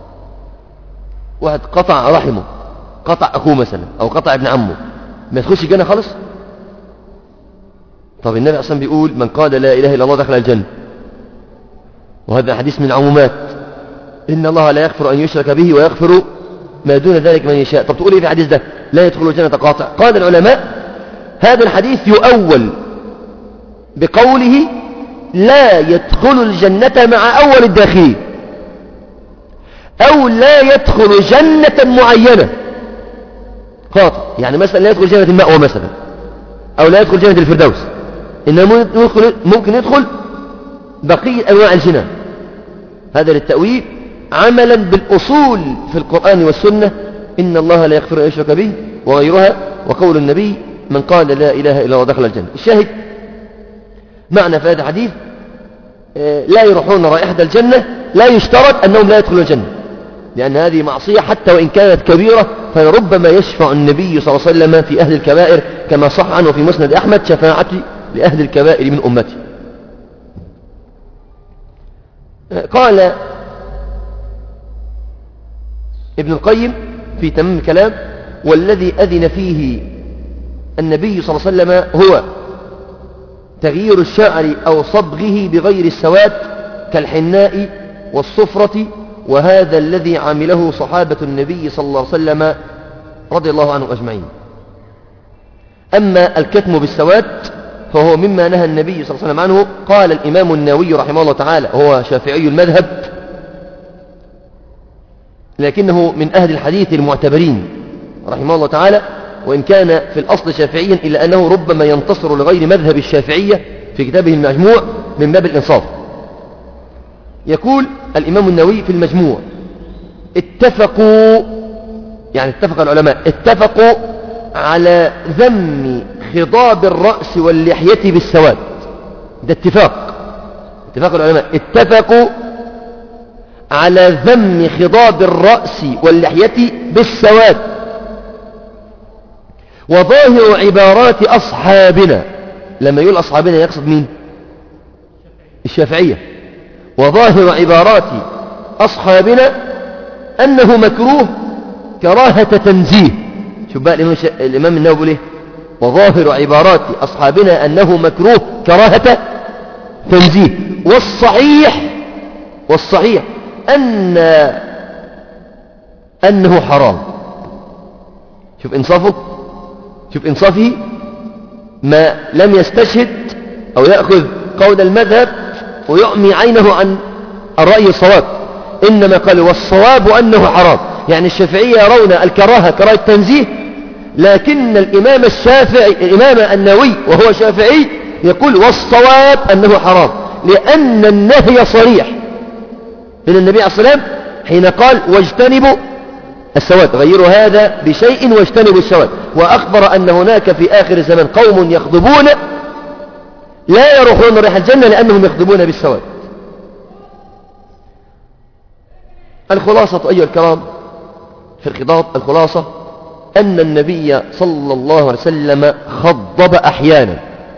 واحد قطع رحمه، قطع أخوه مثلا أو قطع ابن عمه، ما يدخلش الجنة خالص. طب النبي أصلا بيقول من قال لا إله إلا الله دخل الجنة، وهذا حديث من العمومات، إن الله لا يغفر أن يشرك به ويغفر ما دون ذلك من يشاء. طب تقول إيه في الحديث ده لا يدخل الجنة قاطع؟ قال العلماء هذا الحديث يؤول بقوله لا يدخل الجنة مع أول الداخلين، أو لا يدخل جنة معينة قاطع. يعني مثلا لا يدخل جنة المأوى مثلا، أو لا يدخل جنة الفردوس، إنما ممكن يدخل بقية أنواع الجنان. هذا للتأويل عملا بالأصول في القرآن والسنة، إن الله لا يغفر أن يشرك به وغيرها، وقول النبي من قال لا إله إلا الله دخل الجنة. الشاهد معنى في هذا الحديث لا يروحون رائحة الجنة، لا يشترط أنهم لا يدخلون الجنة، لأن هذه معصية حتى وإن كانت كبيرة، فربما يشفع النبي صلى الله عليه وسلم في أهل الكبائر كما صح عنه في مسند أحمد شفاعتي لأهل الكبائر من أمتي. قال ابن القيم في تمام الكلام والذي أذن فيه النبي صلى الله عليه وسلم هو تغيير الشعر أو صبغه بغير السواد كالحناء والصفرة، وهذا الذي عمله صحابة النبي صلى الله عليه وسلم رضي الله عنهم أجمعين. أما الكتم بالسواد فهو مما نهى النبي صلى الله عليه وسلم عنه. قال الإمام النووي رحمه الله تعالى، هو شافعي المذهب لكنه من أهل الحديث المعتبرين رحمه الله تعالى، وإن كان في الأصل شافعيا إلا أنه ربما ينتصر لغير مذهب الشافعية في كتابه المجموع من باب الإنصاف. يقول الإمام النووي في المجموع اتفقوا، يعني اتفق العلماء، اتفقوا على ذم خضاب الرأس واللحية بالسواد. ده اتفاق العلماء، اتفقوا على ذم خضاب الرأس واللحية بالسواد. وظاهر عبارات أصحابنا، لما يقول أصحابنا يقصد مين؟ الشافعية. وظاهر عبارات أصحابنا أنه مكروه كراهة تنزيه. شوف بقى الإمام النووي بيقول إيه؟ وظاهر عبارات أصحابنا أنه مكروه كراهة تنزيه. والصحيح أنه حرام. شوف إنصافه، ما لم يستشهد أو يأخذ قول المذهب ويعمي عينه عن الرأي الصواب، إنما قال والصواب أنه حرام. يعني الشافعية يرون الكراهة كراهة تنزيه، لكن الإمام النووي وهو شافعي يقول والصواب أنه حرام، لأن النهي صريح من النبي عليه الصلاة والسلام حين قال واجتنبوا السواد، غيروا هذا بشيء واجتنبوا السواد. وأخبر أن هناك في آخر الزمن قوم يخضبون لا يروحون ريح الجنة لأنهم يخضبون بالسواد. الخلاصة أيها الكرام في الخضاب، الخلاصة أن النبي صلى الله عليه وسلم خضب أحيانا،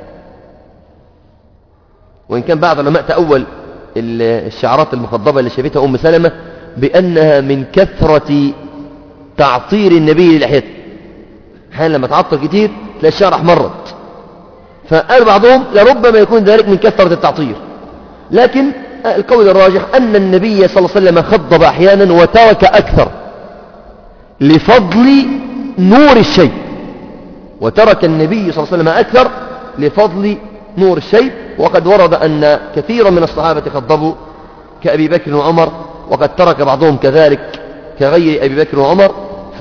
وإن كان بعض العلماء تأول الشعرات المخضبة اللي شافتها أم سلمة بأنها من كثرة تعطير النبي للحيته، حين لما تعطر كتير تلاقي الشعر احمرت، فقال بعضهم لربما يكون ذلك من كثرة التعطير. لكن القول الراجح أن النبي صلى الله عليه وسلم خضب أحيانا وترك أكثر لفضل نور الشيب، وترك النبي صلى الله عليه وسلم أكثر لفضل نور الشيب. وقد ورد أن كثيرا من الصحابة خضبوا كأبي بكر وعمر، وقد ترك بعضهم كذلك كغير أبي بكر وعمر.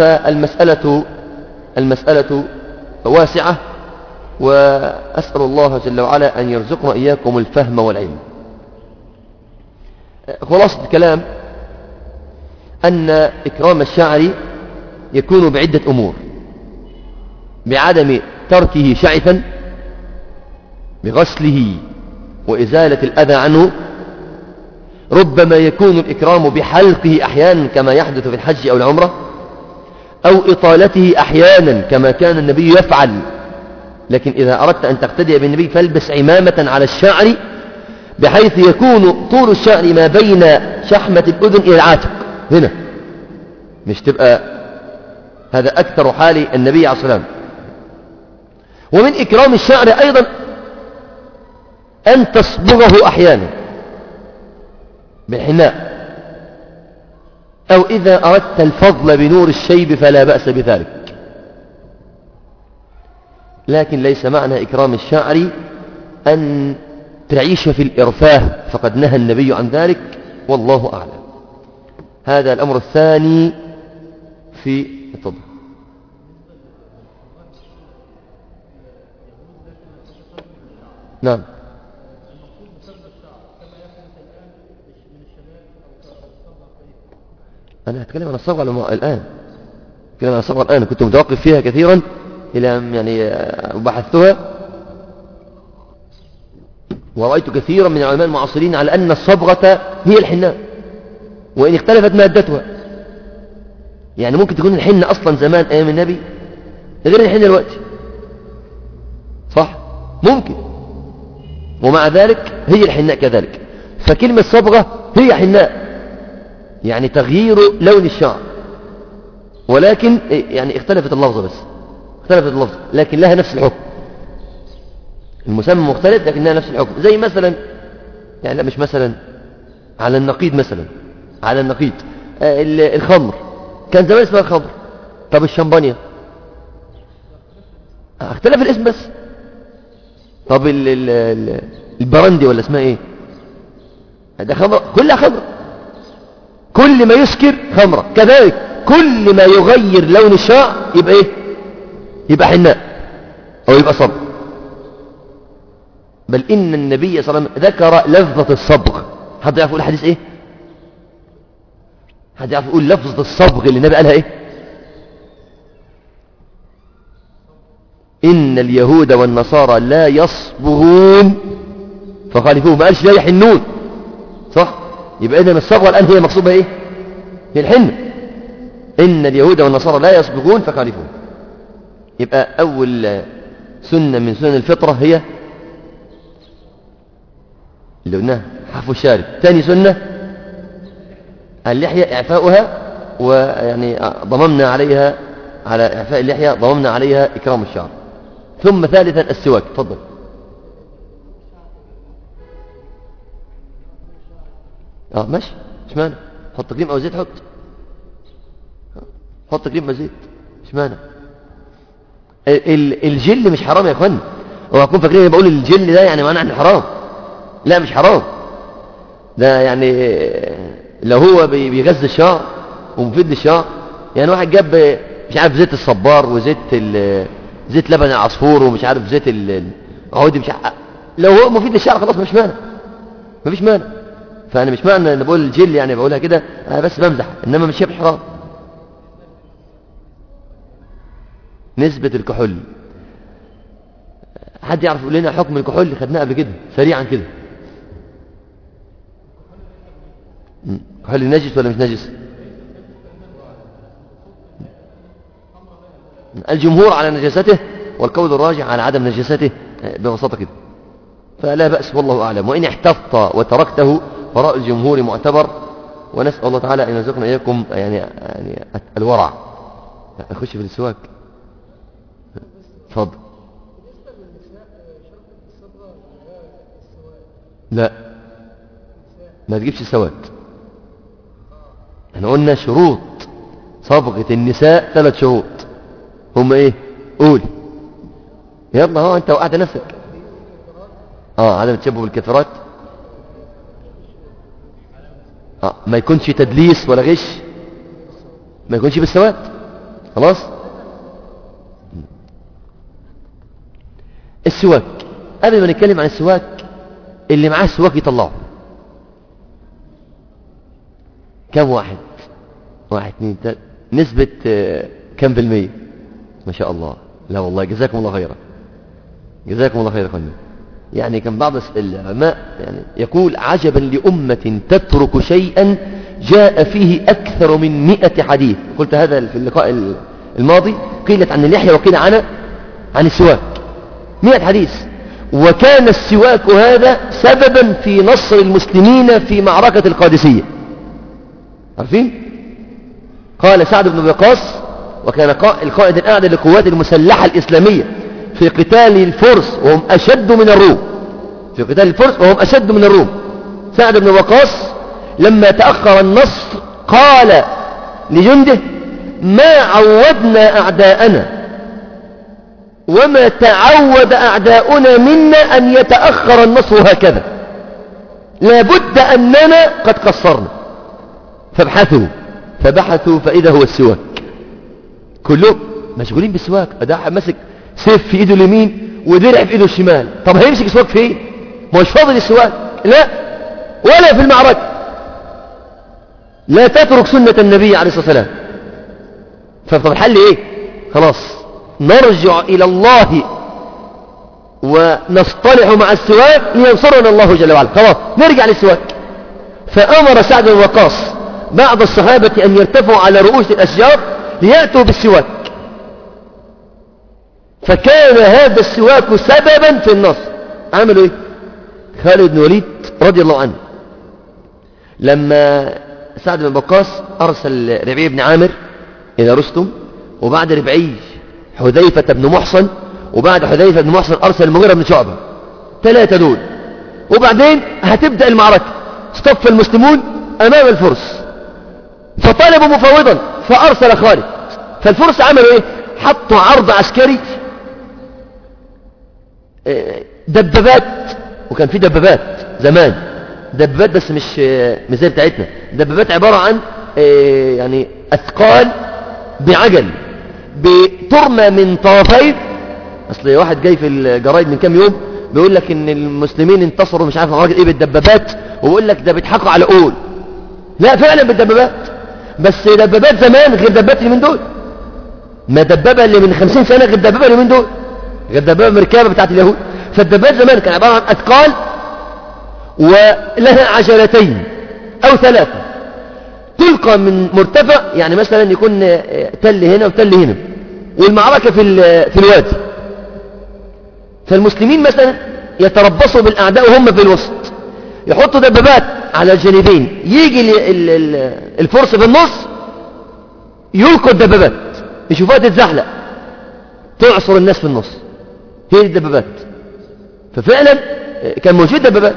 فالمسألة واسعة، وأسأل الله جل وعلا أن يرزقنا إياكم الفهم والعلم. خلاصة الكلام أن إكرام الشعر يكون بعدة أمور: بعدم تركه شعثا، بغسله وإزالة الأذى عنه. ربما يكون الإكرام بحلقه أحيانا كما يحدث في الحج أو العمرة، أو إطالته أحيانا كما كان النبي يفعل. لكن إذا أردت أن تقتدي بالنبي فالبس عمامة على الشعر بحيث يكون طول الشعر ما بين شحمة الأذن إلى العاتق هنا، مش تبقى هذا أكثر حال النبي عليه الصلاة والسلام. ومن إكرام الشعر أيضا أن تصبغه أحيانا بالحناء، أو إذا أردت الفضل بنور الشيب فلا بأس بذلك. لكن ليس معنى إكرام الشعر أن تعيش في الإرفاه، فقد نهى النبي عن ذلك والله أعلم. هذا الأمر الثاني في التفضل. نعم. أنا أتكلم عن الصبغة الآن، أتكلم عن الصبغة الآن، كنت متوقف فيها كثيرا إلى يعني بحثتها، ورأيت كثيرا من العلماء المعاصرين على أن الصبغة هي الحناء، وإن اختلفت مادتها. يعني ممكن تكون الحنة أصلا زمان أيام النبي غير الحنة دلوقتي، صح؟ ممكن، ومع ذلك هي الحناء كذلك. فكلمة صبغة هي حناء، يعني تغيير لون الشعر، ولكن يعني اختلفت اللفظة، بس اختلفت اللفظة لكن لها نفس الحكم. المسمى مختلف لكن لها نفس الحكم. زي مثلا، يعني لا مش مثلا، على النقيض مثلا، على النقيض الخمر كان زمان اسمها الخمر. طب الشمبانيا اختلف الاسم بس. طب البرندي ولا اسمها ايه، ده خمر، كلها خمر. كل ما يسكر خمرة، كذلك كل ما يغير لون الشعر يبقى ايه، يبقى حناء او يبقى صبغ. بل ان النبي صلى الله عليه وسلم ذكر لفظة الصبغ. حد يعرف يقول الحديث ايه؟ حد يعرف يقول لفظة الصبغ اللي النبي قالها ايه؟ ان اليهود والنصارى لا يصبغون فخالفوه، ما قالش لا يحنون، صح؟ يبقى إذن الصبغة الآن هي مقصودها إيه؟ هي الحنة. إن اليهود والنصارى لا يصبغون فخالفون. يبقى أول سنة من سنن الفطرة هي اللي قلناها حفو الشارب. ثاني سنة اللحية إعفاؤها، ويعني ضممنا عليها، على إعفاء اللحية ضممنا عليها إكرام الشعر. ثم ثالثا السواك. تفضل. ماشي، مش مانع. حط كريم او زيت، حط كريم او زيت، مش مانع. الجل مش حرام يا اخوان. هو هكون فاكرين بقول الجل ده يعني معناه انه حرام؟ لا مش حرام. ده يعني لو هو بيغذي الشعر ومفيد للشعر. يعني واحد جاب مش عارف زيت الصبار وزيت زيت لبن العصفور ومش عارف زيت العودي، مش عارف. لو هو مفيد للشعر خلاص مش مانع، مفيش مانع. فأنا مش معنى أن بقول الجل يعني بقولها كده بس بمزح، إنما مش شبه حرام. نسبة الكحول، حد يعرف يقول لنا حكم الكحول؟ خدناه قبل كده سريعا كده. كحول نجس ولا مش نجس؟ الجمهور على نجاسته، والقول الراجح على عدم نجاسته ببساطة كده. فلا بأس والله أعلم. وإن احتفظت وتركته فرأي الجمهور معتبر. ونسأل الله تعالى أن يرزقنا إياكم يعني الورع. أخش في السواك. تفضل. لا ما تجيبش سواد. احنا قلنا شروط صبغة النساء 3 شروط: هم ايه؟ قول يلا، هو انت وقعت نفسك. عدم التشبه بالكثرات. ما يكونش تدليس ولا غش، ما يكونش بالسواد. خلاص. السواك، قبل ما نتكلم عن السواك، اللي معاه السواك يطلعه. كم واحد؟ 1 2 3. نسبة كم بالمية؟ ما شاء الله. لا والله، جزاكم الله خيرا، جزاكم الله خيرا. يعني كان بعض العلماء يعني يقول: عجبا لأمة تترك شيئا جاء فيه أكثر من 100 حديث. قلت هذا في اللقاء الماضي، قيلت عن اللحية وقيل عن السواك 100 حديث. وكان السواك هذا سببا في نصر المسلمين في معركة القادسية. عارفين؟ قال سعد بن وقاص، وكان القائد الأعلى للقوات المسلحة الإسلامية في قتال الفرس وهم أشد من الروم، في قتال الفرس وهم أشد من الروم. سعد بن وقاص لما تأخر النصر قال لجنده: ما عودنا أعداءنا وما تعود أعداؤنا منا أن يتأخر النصر هكذا، لابد أننا قد قصرنا. فبحثوا فإذا هو السواك. كلهم مشغولين بالسواك. ده ماسك سيف في ايده اليمين ودرع في ايده الشمال. طب هيمسك السواك فين؟ مش فاضل السواك، لا، ولا في المعركة. لا تترك سنة النبي عليه الصلاة والسلام. فطب الحل ايه؟ خلاص نرجع الى الله ونصطلح مع السواك لينصرنا الله جل وعلا. خلاص نرجع للسواك. فأمر سعد بن وقاص بعض الصحابة أن يرتفعوا على رؤوس الأشجار ليأتوا بالسواك. فكان هذا السواك سببا في النصر. عملوا ايه؟ خالد بن وليد رضي الله عنه لما سعد بن وقاص أرسل ربيع بن عامر إلى رستم، وبعد ربعي حذيفة بن محصن، وبعد حذيفة بن محصن أرسل المغيرة بن شعبة، 3 دول. وبعدين هتبدأ المعركة، اصطف المسلمون أمام الفرس، فطلبوا مفاوضا فأرسل خالد. فالفرس عملوا ايه؟ حطوا عرض عسكري، دبابات، وكان في دبابات زمان، دبابات بس مش زي بتاعتنا، دبابات عبارة عن يعني أثقال بعجل بترمى من طرفين. أصل واحد جاي في الجرايد من كام يوم بيقول لك إن المسلمين انتصروا مش عارف معركة إيه بالدبابات، ويقول لك ده بيضحكوا على قول. لا فعلا بالدبابات، بس دبابات زمان غير دبابات اللي من دول. ما دبابة اللي من 50 سنة غير دبابة اللي من دول، غير دبابة مركبة بتاعت اليهود. فالدبابات زمان كان عبارة عن أثقال ولها عجلتين أو 3 تلقى من مرتفع، يعني مثلا يكون تل هنا وتل هنا، والمعركة في الوادي. فالمسلمين مثلا يتربصوا بالأعداء وهم في الوسط، يحطوا دبابات على الجانبين، يجي الفرس في النص يلقوا الدبابات، يشوفوها تتزحلق تعصر الناس في النص. هي الدبابات. ففعلا كان موجود دبابات.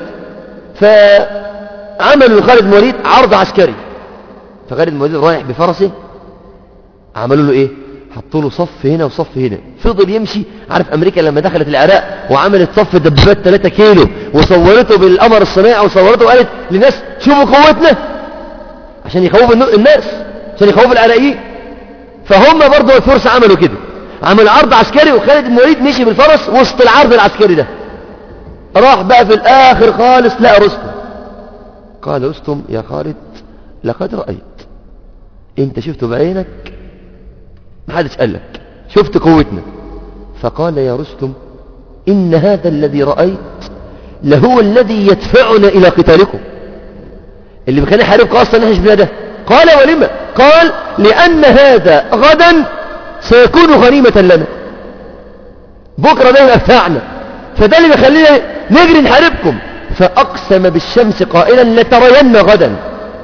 فعملوا لخالد بن وليد عرض عسكري. فخالد بن وليد رايح بفرسه، عملوا له ايه؟ حطوا له صف هنا وصف هنا. فضل يمشي. عارف امريكا لما دخلت العراق وعملت صف دبابات 3 كيلو وصورته بالقمر الصناعي وصورته وقالت للناس شوفوا قوتنا، عشان يخوفوا الناس، عشان يخوفوا العراقيين. فهم برضه الفرس عملوا كده، عمل عرض عسكري، وخالد بن وليد مشي بالفرس وسط العرض العسكري ده. راح بقى في الاخر خالص لقى رستم. قال رستم: يا خالد لقد رأيت، انت شفته بعينك، ما حدش قال لك، شفت قوتنا. فقال: يا رستم إن هذا الذي رأيت لهو الذي يدفعنا إلى قتالكم، اللي كان يحاربكم أصلا نحن شفنا ده. قال: ولما؟ قال: لأن هذا غدا سيكون غنيمة لنا، بكرة ده يبقى بتاعنا، فده اللي بيخلينا نجري نحاربكم. فأقسم بالشمس قائلا: لترين غدا.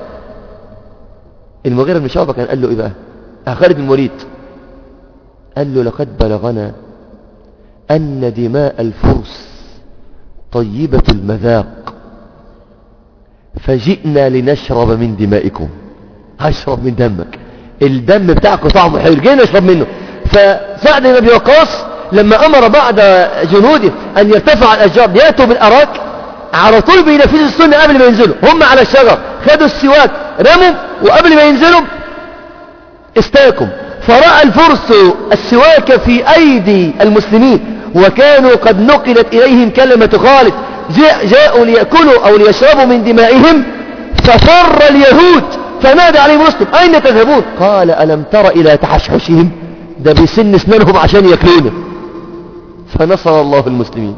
المغيرة بن شعبة كان قال له إيه بقى؟ خالد بن الوليد قال له: لقد بلغنا أن دماء الفرس طيبة المذاق، فجئنا لنشرب من دمائكم. هشرب من دمك، الدم بتاعك طعمه حلو، جينا نشرب منه. فسعد بن أبي وقاص لما أمر بعض جنوده أن يرتفع الأشجار ليأتوا بالأراك، على طول بينفذوا السنة قبل ما ينزلوا. هم على الشجر خدوا السواك رموا، وقبل ما ينزلوا استاكوا. فرأى الفرس السواك في أيدي المسلمين، وكانوا قد نقلت إليهم كلمة خالد، جاءوا ليأكلوا أو ليشربوا من دمائهم، ففر اليهود فنادى عليهم مسلم: أين تذهبون؟ قال: ألم تر إلى تحشحشهم؟ ده بيسن اسنانهم عشان يأكلونه. فنصر الله المسلمين.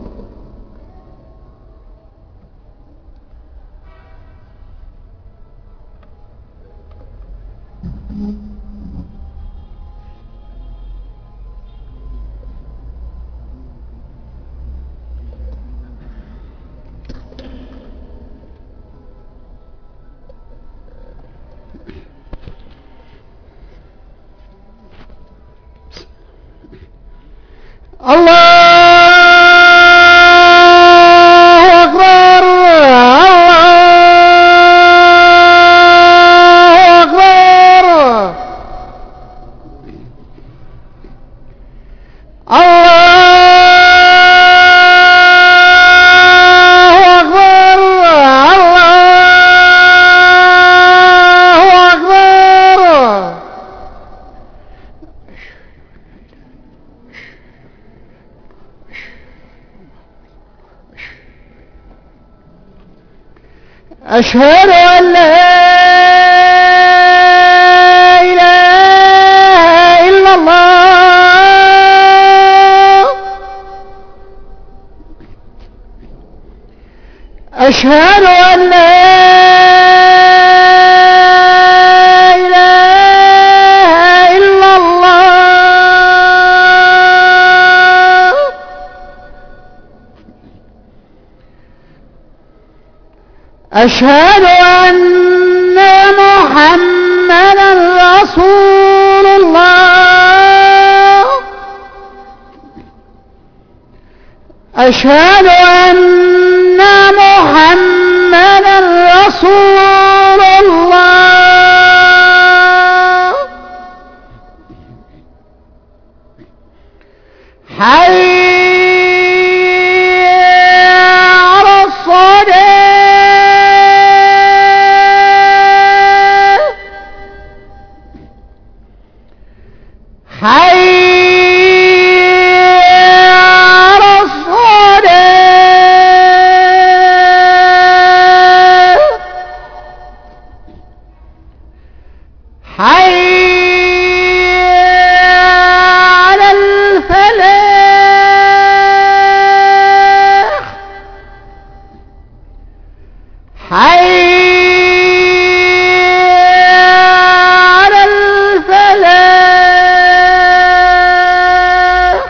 الله أكبر، الله أكبر، الله أكبر، الله أكبر. أشهد أن لا إله إلا الله، أشهد أن لا إله إلا الله، أشهد أن محمدا رسول الله، أشهد أن محمدا رسول الله. حي على الصلاة، حي على الصلاة، حي على الفلاح، حي على الفلاح.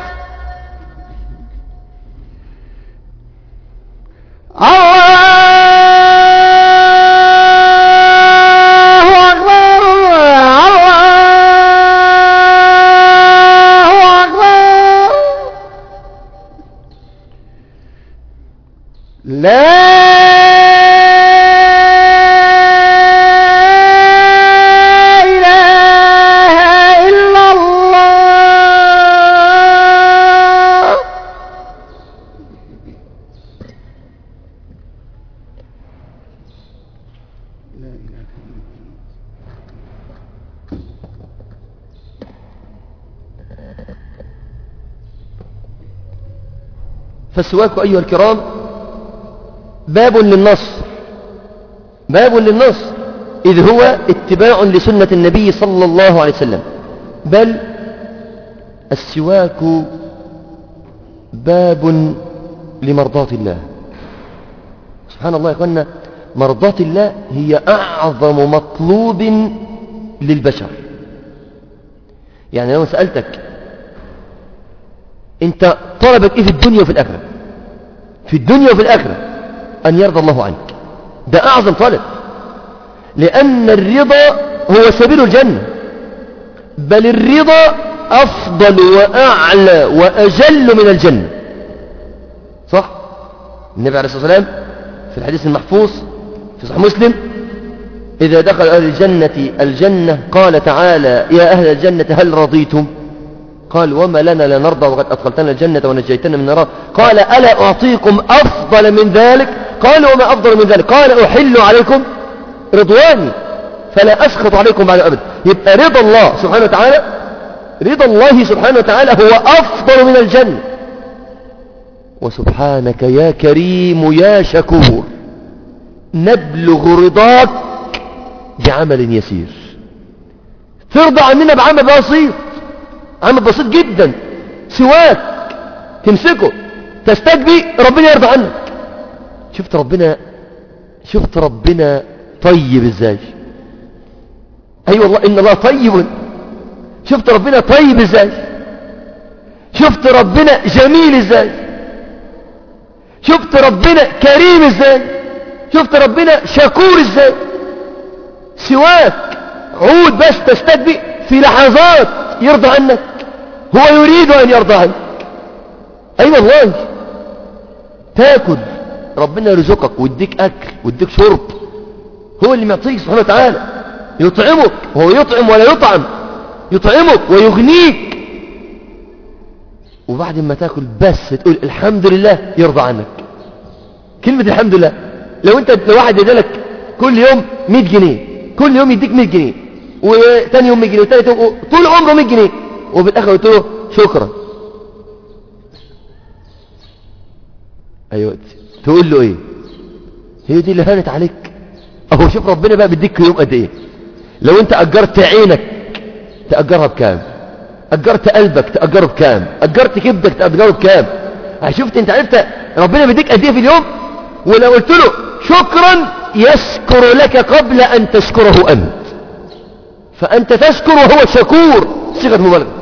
الله أكبر، الله أكبر. لا إله إلا الله. فالسواك أيها الكرام باب للنصر، باب للنصر، إذ هو اتباع لسنة النبي صلى الله عليه وسلم. بل السواك باب لمرضاة الله. سبحان الله يا أخوانا، مرضاة الله هي أعظم مطلوب للبشر. يعني لو سألتك أنت طلبك إيه في الدنيا وفي الآخرة؟ في الدنيا وفي الآخرة أن يرضى الله عنك، ده أعظم طلب، لأن الرضا هو سبيل الجنة، بل الرضا أفضل وأعلى وأجل من الجنة. صح؟ النبي عليه الصلاة والسلام في الحديث المحفوظ في صحيح مسلم: إذا دخل أهل الجنة الجنة قال تعالى: يا أهل الجنة هل رضيتم؟ قال وما لنا لا نرضى وقد أدخلتنا الجنة ونجيتنا من النار. قال ألا أعطيكم أفضل من ذلك؟ قال وما أفضل من ذلك؟ قال أحل عليكم رضواني فلا أسخط عليكم بعد أبدا. يبقى رضا الله سبحانه وتعالى، رضا الله سبحانه وتعالى هو أفضل من الجنة. وسبحانك يا كريم يا شكور نبلغ رضاك بعمل يسير. ترضى عننا بعمل بسيط، عمل بسيط جدا، سواك تمسكه تستجبي ربنا يرضى عنك. شفت ربنا طيب ازاي؟ اي والله ان الله طيب. شفت ربنا طيب ازاي؟ شفت ربنا جميل ازاي؟ شفت ربنا كريم ازاي؟ شفت ربنا شكور ازاي؟ سواك عود بس تستجبي في لحظات يرضى عنك. هو يريد ان يرضى عنك. اي والله تاكل ربنا يرزقك ويديك اكل ويديك شرب، هو اللي معطيك سبحانه وتعالى، يطعمك وهو يطعم ولا يطعم، يطعمك ويغنيك، وبعد ما تاكل بس تقول الحمد لله يرضى عنك. كلمة الحمد لله. لو واحد يديلك كل يوم 100 جنيه، كل يوم يديك 100 جنيه وتاني يوم 100 جنيه وتالت يوم طول عمره 100 جنيه وبالاخر قلت له شكرا، ايوه تقول له ايه؟ هي دي اللي هانت عليك. اهو شوف ربنا بقى بيديك يوم قد ايه. لو انت اجرت عينك تأجرها بكام؟ اجرت قلبك تأجره بكام؟ اجرت كبدك تأجره بكام؟ شفت انت عرفت ربنا بيديك قد ايه في اليوم؟ ولو قلت له شكرا يشكر لك قبل ان تشكره انت، فانت تشكر وهو شكور. صيغه مبالغه.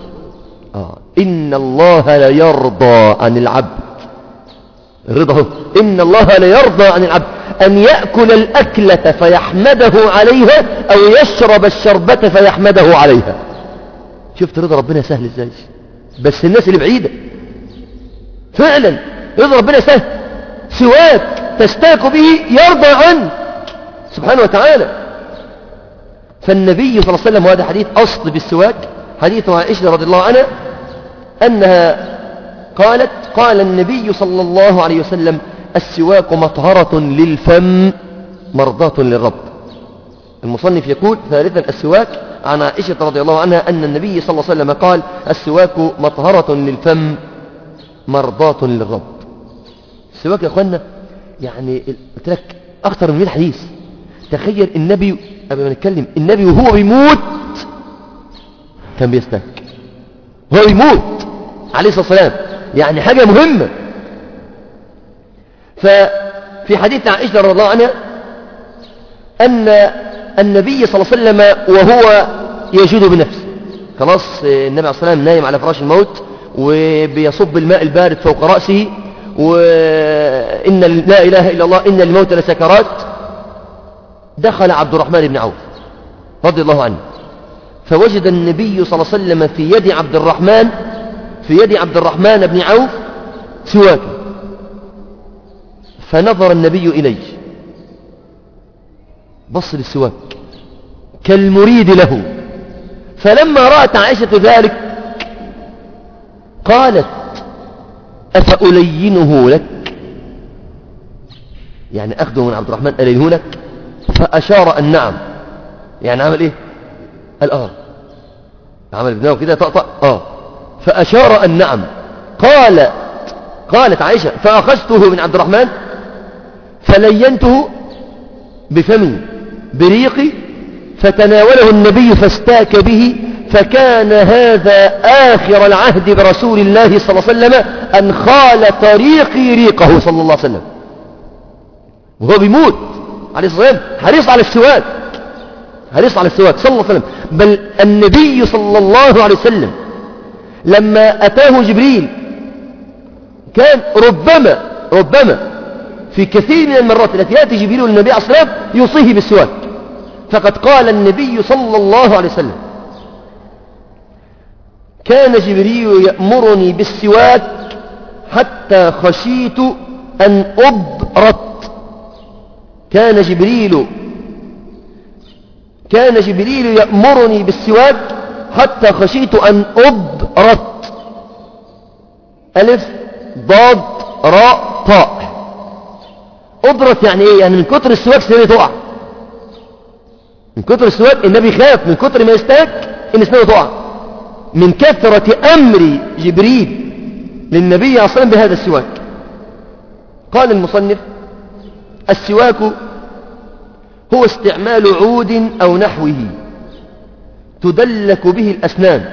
ان الله لا يرضى عن العبد، الرضا ان الله لا يرضى عن العبد ان يأكل الاكلة فيحمده عليها او يشرب الشربة فيحمده عليها. شفت رضا ربنا سهل ازاي؟ بس الناس اللي بعيدة فعلا رضا ربنا سهل. سواك تستاك به يرضى عنك سبحانه وتعالى. فالنبي صلى الله عليه وسلم، وهذا حديث أصل بالسواك، حديث عائشة رضي الله عنها أنها قالت قال النبي صلى الله عليه وسلم السواك مطهرة للفم مرضاة للرب. المصنف يقول ثالثا السواك عن عائشة رضي الله عنها أن النبي صلى الله عليه وسلم قال السواك مطهرة للفم مرضاة للرب. السواك يا أخوانا يعني قلت لك أكثر من الحديث. تخيل النبي قبل ما نتكلم، النبي وهو بيموت كان بيستاك، هو بيموت عليه الصلاة والسلام، يعني حاجة مهمة. ففي حديث عائشة رضي الله عنها أن النبي صلى الله عليه وسلم وهو يجود بنفسه، خلاص النبي عليه الصلاة والسلام نايم على فراش الموت وبيصب الماء البارد فوق رأسه، وإن لا إله إلا الله إن الموت لسكرات. دخل عبد الرحمن بن عوف رضي الله عنه فوجد النبي صلى الله عليه وسلم في يد عبد الرحمن بن عوف سواكا، فنظر النبي إليه بص للسواك كالمريد له. فلما رأت عائشة ذلك قالت أفألينه لك، يعني أخذه من عبد الرحمن ألينه لك؟ فأشار أن نعم. يعني عمل إيه؟ قال عمل ابنه كده طقطق فأشار أن نعم. قالت عائشة فأخذته من عبد الرحمن فلينته بفمي بريقي فتناوله النبي فاستاك به، فكان هذا آخر العهد برسول الله صلى الله عليه وسلم أن خالط ريقي ريقه صلى الله عليه وسلم. وهو بيموت عليه الصلاة والسلام حريص على السواك صلى الله عليه وسلم. بل النبي صلى الله عليه وسلم لما أتاه جبريل كان ربما في كثير من المرات التي يأتي جبريل للنبي عليه الصلاة والسلام يوصيه بالسواك. فقد قال النبي صلى الله عليه وسلم كان جبريل يأمرني بالسواك حتى خشيت أن أبرط. كان جبريل يأمرني بالسواك حتى خشيت أن أبرت، ألف ضاد راء طاء. أبرت يعني إيه؟ يعني من كتر السواك سنانه تقع، من كتر السواك النبي خاف من كتر ما يستاك إن سنانه تقع، من كثرة أمر جبريل للنبي عليه الصلاة والسلام بهذا السواك. قال المصنف: السواك هو استعمال عود أو نحوه تدلك به الأسنان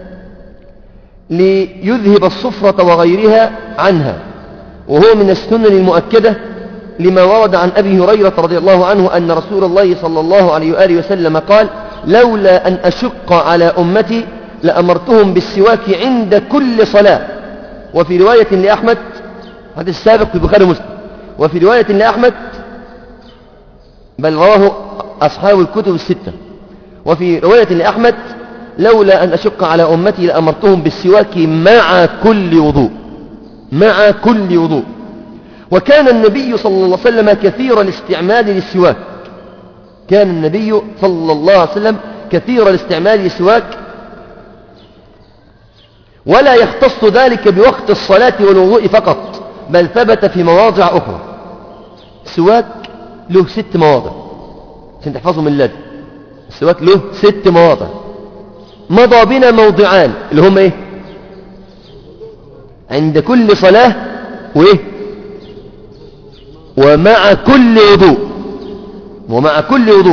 ليذهب الصفرة وغيرها عنها، وهو من السنن المؤكدة لما ورد عن أبي هريرة رضي الله عنه أن رسول الله صلى الله عليه وآله وسلم قال: لولا أن أشق على أمتي لأمرتهم بالسواك عند كل صلاة. وفي رواية لأحمد، هذا السابق في البخاري ومسلم، وفي رواية لأحمد بل رواه أصحاب الكتب الستة، وفي رواية لأحمد: لولا أن أشق على أمتي لأمرتهم بالسواك مع كل وضوء، مع كل وضوء. وكان النبي صلى الله عليه وسلم كثير الاستعمال للسواك، كان النبي صلى الله عليه وسلم كثير الاستعمال للسواك، ولا يختص ذلك بوقت الصلاة والوضوء فقط، بل ثبت في مواضع أخرى. السواك له 6 مواضع عشان تحفظوا من اللازم. السواك له 6 مواضع، مضى بنا موضعان اللي هم ايه؟ عند كل صلاة وايه؟ ومع كل وضوء، ومع كل وضوء.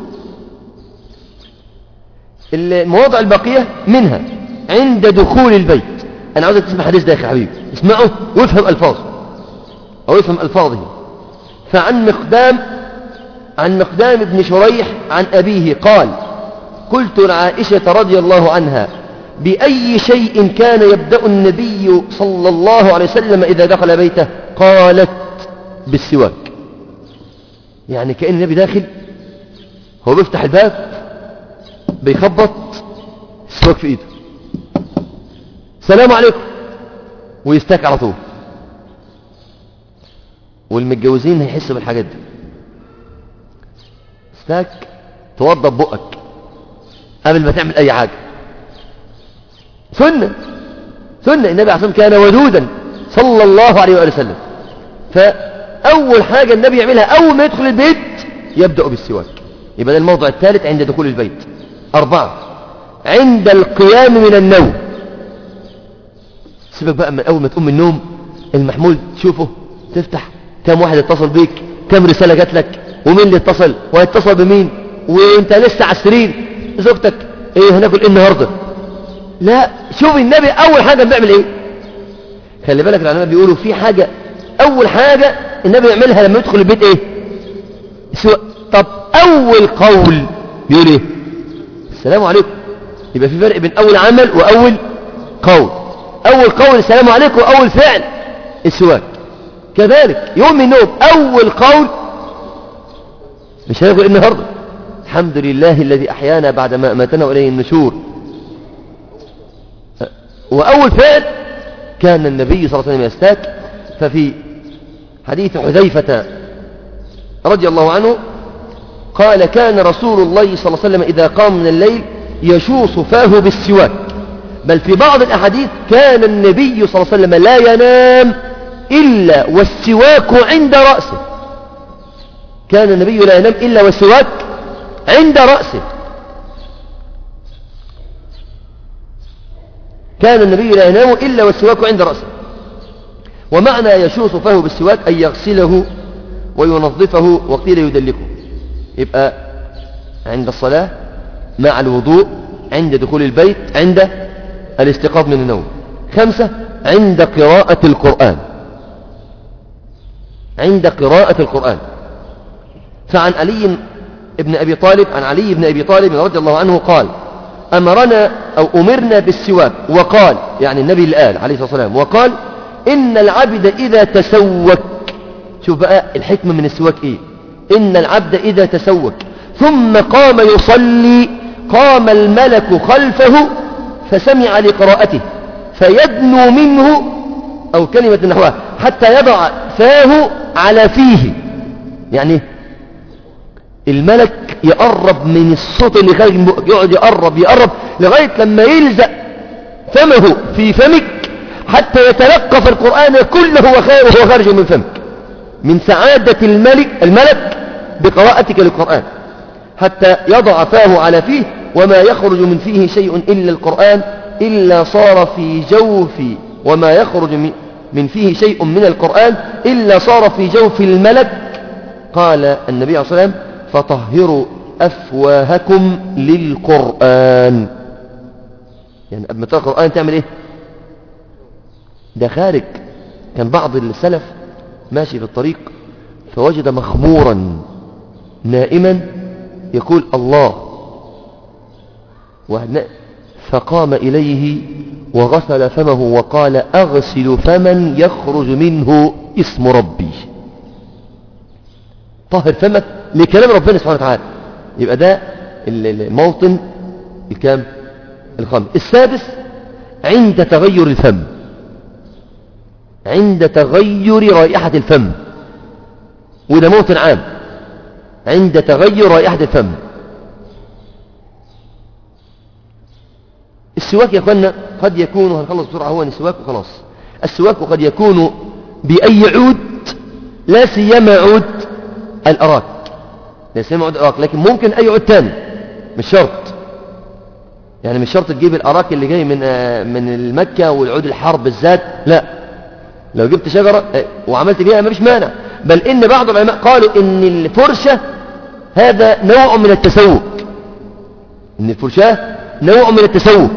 المواضع الباقية منها عند دخول البيت. أنا عاوزك تسمع حديث ده يا أخي حبيبي، اسمعه وافهم ألفاظه أو افهم ألفاظه. فعن مقدام بن شريح عن أبيه قال: قلت لعائشة رضي الله عنها: بأي شيء كان يبدأ النبي صلى الله عليه وسلم إذا دخل بيته؟ قالت: بالسواك. يعني كأن النبي داخل هو بيفتح الباب بيخبط السواك في ايده، السلام عليكم، ويستاك على طول. والمتجوزين هيحسوا بالحاجات دي. استاك توضب بقك قبل ما تعمل اي حاجة، سنة النبي عليه الصلاة والسلام كان ودودا صلى الله عليه وآله وسلم. فأول حاجة النبي يعملها أول ما يدخل البيت يبدأ بالسواك. يبقى ده الموضع الثالث عند دخول البيت. 4 عند القيام من النوم. سيبك بقى من أول ما تقوم من النوم المحمول تشوفه، تفتح كم واحد اتصل بيك، كم رسالة جات لك، ومين اللي اتصل وهيتصل بمين، وانت لسه على السرير زوجتك ايه هناكل ايه النهارده. لا، شوف النبي اول حاجه بيعمل ايه. خلي بالك العلماء بيقولوا في حاجه اول حاجه النبي يعملها لما يدخل البيت ايه؟ طب اول قول يقول ايه؟ السلام عليكم. يبقى في فرق بين اول عمل واول قول. اول قول السلام عليكم، واول فعل السواك. كذلك يوم من النوم اول قول مش هنقول النهارده الحمد لله الذي احيانا بعد ما اماتنا واليه النشور. واول فعل كان النبي صلى الله عليه وسلم يستاك. ففي حديث حذيفة رضي الله عنه قال: كان رسول الله صلى الله عليه وسلم إذا قام من الليل يشوص فاه بالسواك. بل في بعض الأحاديث كان النبي صلى الله عليه وسلم لا ينام إلا والسواك عند رأسه. كان النبي لا ينام إلا والسواك عند رأسه. كان النبي لا ينام إلا والسواك عند رأسه. ومعنى يشوص فاه بالسواك أن يغسله وينظفه، وقيل يدلكه. يبقى عند الصلاة، مع الوضوء، عند دخول البيت، عند الاستيقاظ من النوم. 5 عند قراءة القرآن. عند قراءة القرآن. فعن علي بن أبي طالب رضي الله عنه قال: أمرنا أو أمرنا بالسواك، وقال يعني النبي اللي قال عليه الصلاة والسلام، وقال: إن العبد إذا تسوك. شوف بقى الحكمة من السواك إيه. إن العبد إذا تسوك ثم قام يصلي قام الملك خلفه فسمع لقراءته فيدنو منه، أو كلمة نحوها، حتى يضع فاه على فيه. يعني الملك يقرب من الصوت اللي خارج من بقك، يقعد يقرب لغاية لما يلزق فمه في فمك حتى يتلقف القرآن كله وهو خارج من فمك، من سعادة الملك بقراءتك للقرآن، حتى يضع فاه على فيه وما يخرج من فيه شيء إلا القرآن إلا صار في جوفي، وما يخرج من فيه شيء من القرآن إلا صار في جوف الملك. قال النبي عليه الصلاة والسلام فطهروا أفواهكم للقرآن. يعني قبل ما تقرأ القرآن تعمل إيه؟ ده خارج. كان بعض السلف ماشي في الطريق فوجد مخمورا نائما يقول الله، فقام إليه وغسل فمه وقال أغسل فمن يخرج منه اسم ربي. طهر فمك لكلام ربنا سبحانه وتعالى. يبقى ده الموطن الكام؟ الخامس. السادس عند تغير الفم، عند تغير رائحة الفم، وده موطن عام. عند تغير رائحة الفم. السواك يا اخوانا قد يكون، هنخلص بسرعة، هو السواك وخلاص. السواك قد يكون بأي عود، لا سيما عود الأراك، لا سيما عود الأراك، لكن ممكن أي عود تاني، مش شرط. يعني مش شرط تجيب الأراك اللي جاي من المكة والعود الحرب بالذات، لا. لو جبت شجرة وعملت بيها ما فيش مانع. بل إن بعض العلماء قالوا إن الفرشة هذا نوع من التسوق، إن الفرشاة نوع من التسوق.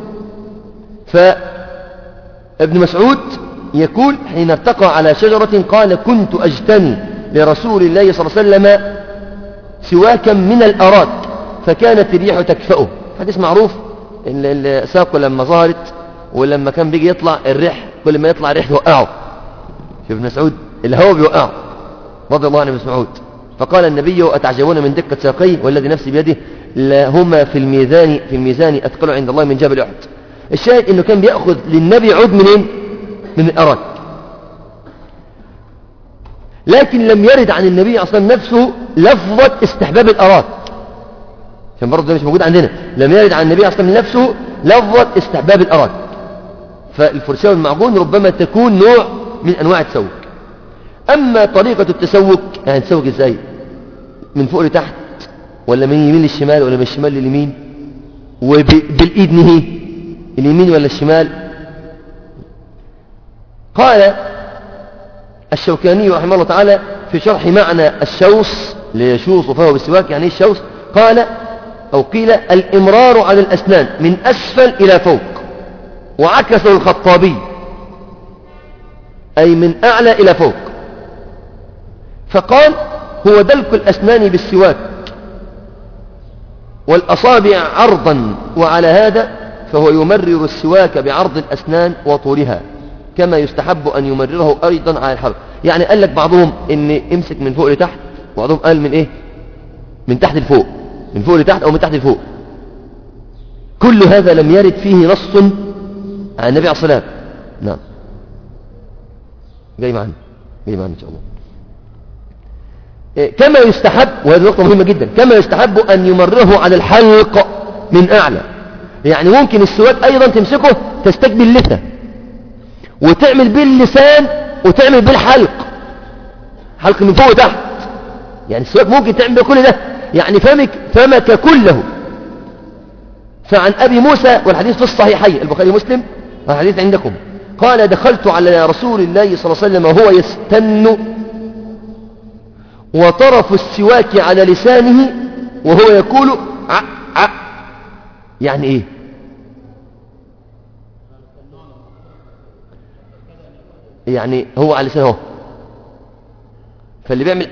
فابن مسعود يقول حين ارتقى على شجرة قال كنت أجتني لرسول الله صلى الله عليه وسلم سواكا من الأراك فكانت الريح تكفأه. حديث معروف، الساق لما ظهرت ولما كان بيجي يطلع الريح، كل ما يطلع الريح يوقعه. شوف ابن مسعود الهواء بيوقعه رضي الله عنه ابن مسعود. فقال النبي أتعجبون من دقة ساقيه والذي نفسي بيده لهما في الميزان أثقل عند الله من جبل أحد. الشاهد انه كان بيأخذ للنبي عود منين؟ من الأراك. لكن لم يرد عن النبي أصلا نفسه لفظة استحباب الأراك، عشان برضه ده مش موجود عندنا. لم يرد عن النبي أصلا نفسه لفظة استحباب الأراك. فالفرشاة والمعجون ربما تكون نوع من أنواع التسوق. أما طريقة التسوق يعني تسوق ازاي؟ من فوق لتحت، ولا من يمين للشمال، ولا من الشمال لليمين، وبالإيد نهي اليمين ولا الشمال؟ قال الشوكاني رحمه الله تعالى في شرح معنى الشوص ليشوص فهو بالسواك، يعني الشوص قال أو قيل الإمرار على الأسنان من أسفل إلى فوق، وعكسه الخطابي أي من أعلى إلى فوق. فقال هو دلك الأسنان بالسواك والأصابع عرضا، وعلى هذا فهو يمرر السواك بعرض الأسنان وطولها كما يستحب أن يمرره أيضا على الحلق. يعني قال لك بعضهم إن امسك من فوق لتحت، وبعضهم قال من إيه؟ من تحت لفوق، من فوق لتحت أو من تحت لفوق. كل هذا لم يرد فيه نص عن النبي عليه الصلاة والسلام. نعم جاي معنا إن شاء الله. كما يستحب، وهذه نقطة مهمة جدا، كما يستحب أن يمرره على الحلق من أعلى. يعني ممكن السواك أيضا تمسكه تستقبل اللثة وتعمل باللسان وتعمل بالحلق، حلق من فوق وتحت. يعني السواك ممكن تعمل بكل ده، يعني فمك كله. فعن أبي موسى، والحديث في الصحيحين البخاري ومسلم، الحديث عندكم، قال دخلت على رسول الله صلى الله عليه وسلم وهو يستن وطرف السواك على لسانه وهو يقول ع ع. يعني ايه؟ يعني هو على لسانه اهو، فاللي بيعمل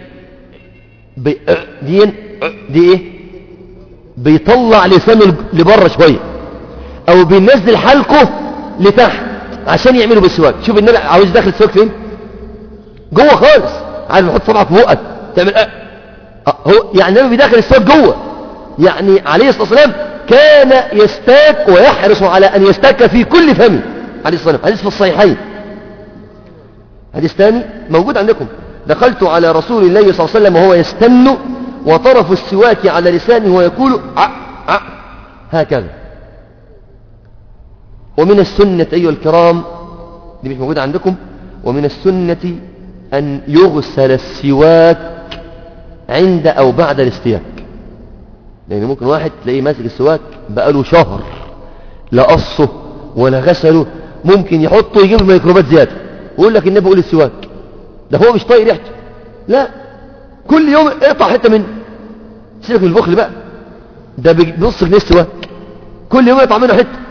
دي ايه؟ بيطلع لسانه لبره شويه، او بينزل حلقه لتحت عشان يعملوا بالسواك. شوف النبي عاوز داخل السواك فين؟ جوه خالص. عايز يحط صبعك في بقك تعمل هو يعني النبي بيدخل السواك جوه. يعني عليه الصلاه والسلام كان يستاك ويحرص على ان يستاك في كل فمه عليه الصلاه والسلام. حديث في الصحيحين. حديث ثاني موجود عندكم، دخلت على رسول الله صلى الله عليه وسلم وهو يستن وطرف السواك على لسانه ويقول ع ع هكذا. ومن السنة أيها الكرام، دي مش موجودة عندكم، ومن السنة أن يغسل السواك عند أو بعد الاستياك. لأن ممكن واحد تلاقيه ماسك السواك بقاله شهر لا قصه ولا غسله، ممكن يحطه يجيب الميكروبات زيادة ويقول لك النبي يقول السواك ده هو مش طايق ريحته. لا، كل يوم اقطع حتة منه، سيبك من البخل بقى، ده بنص جنيه السواك، كل يوم يقطع منه حتة.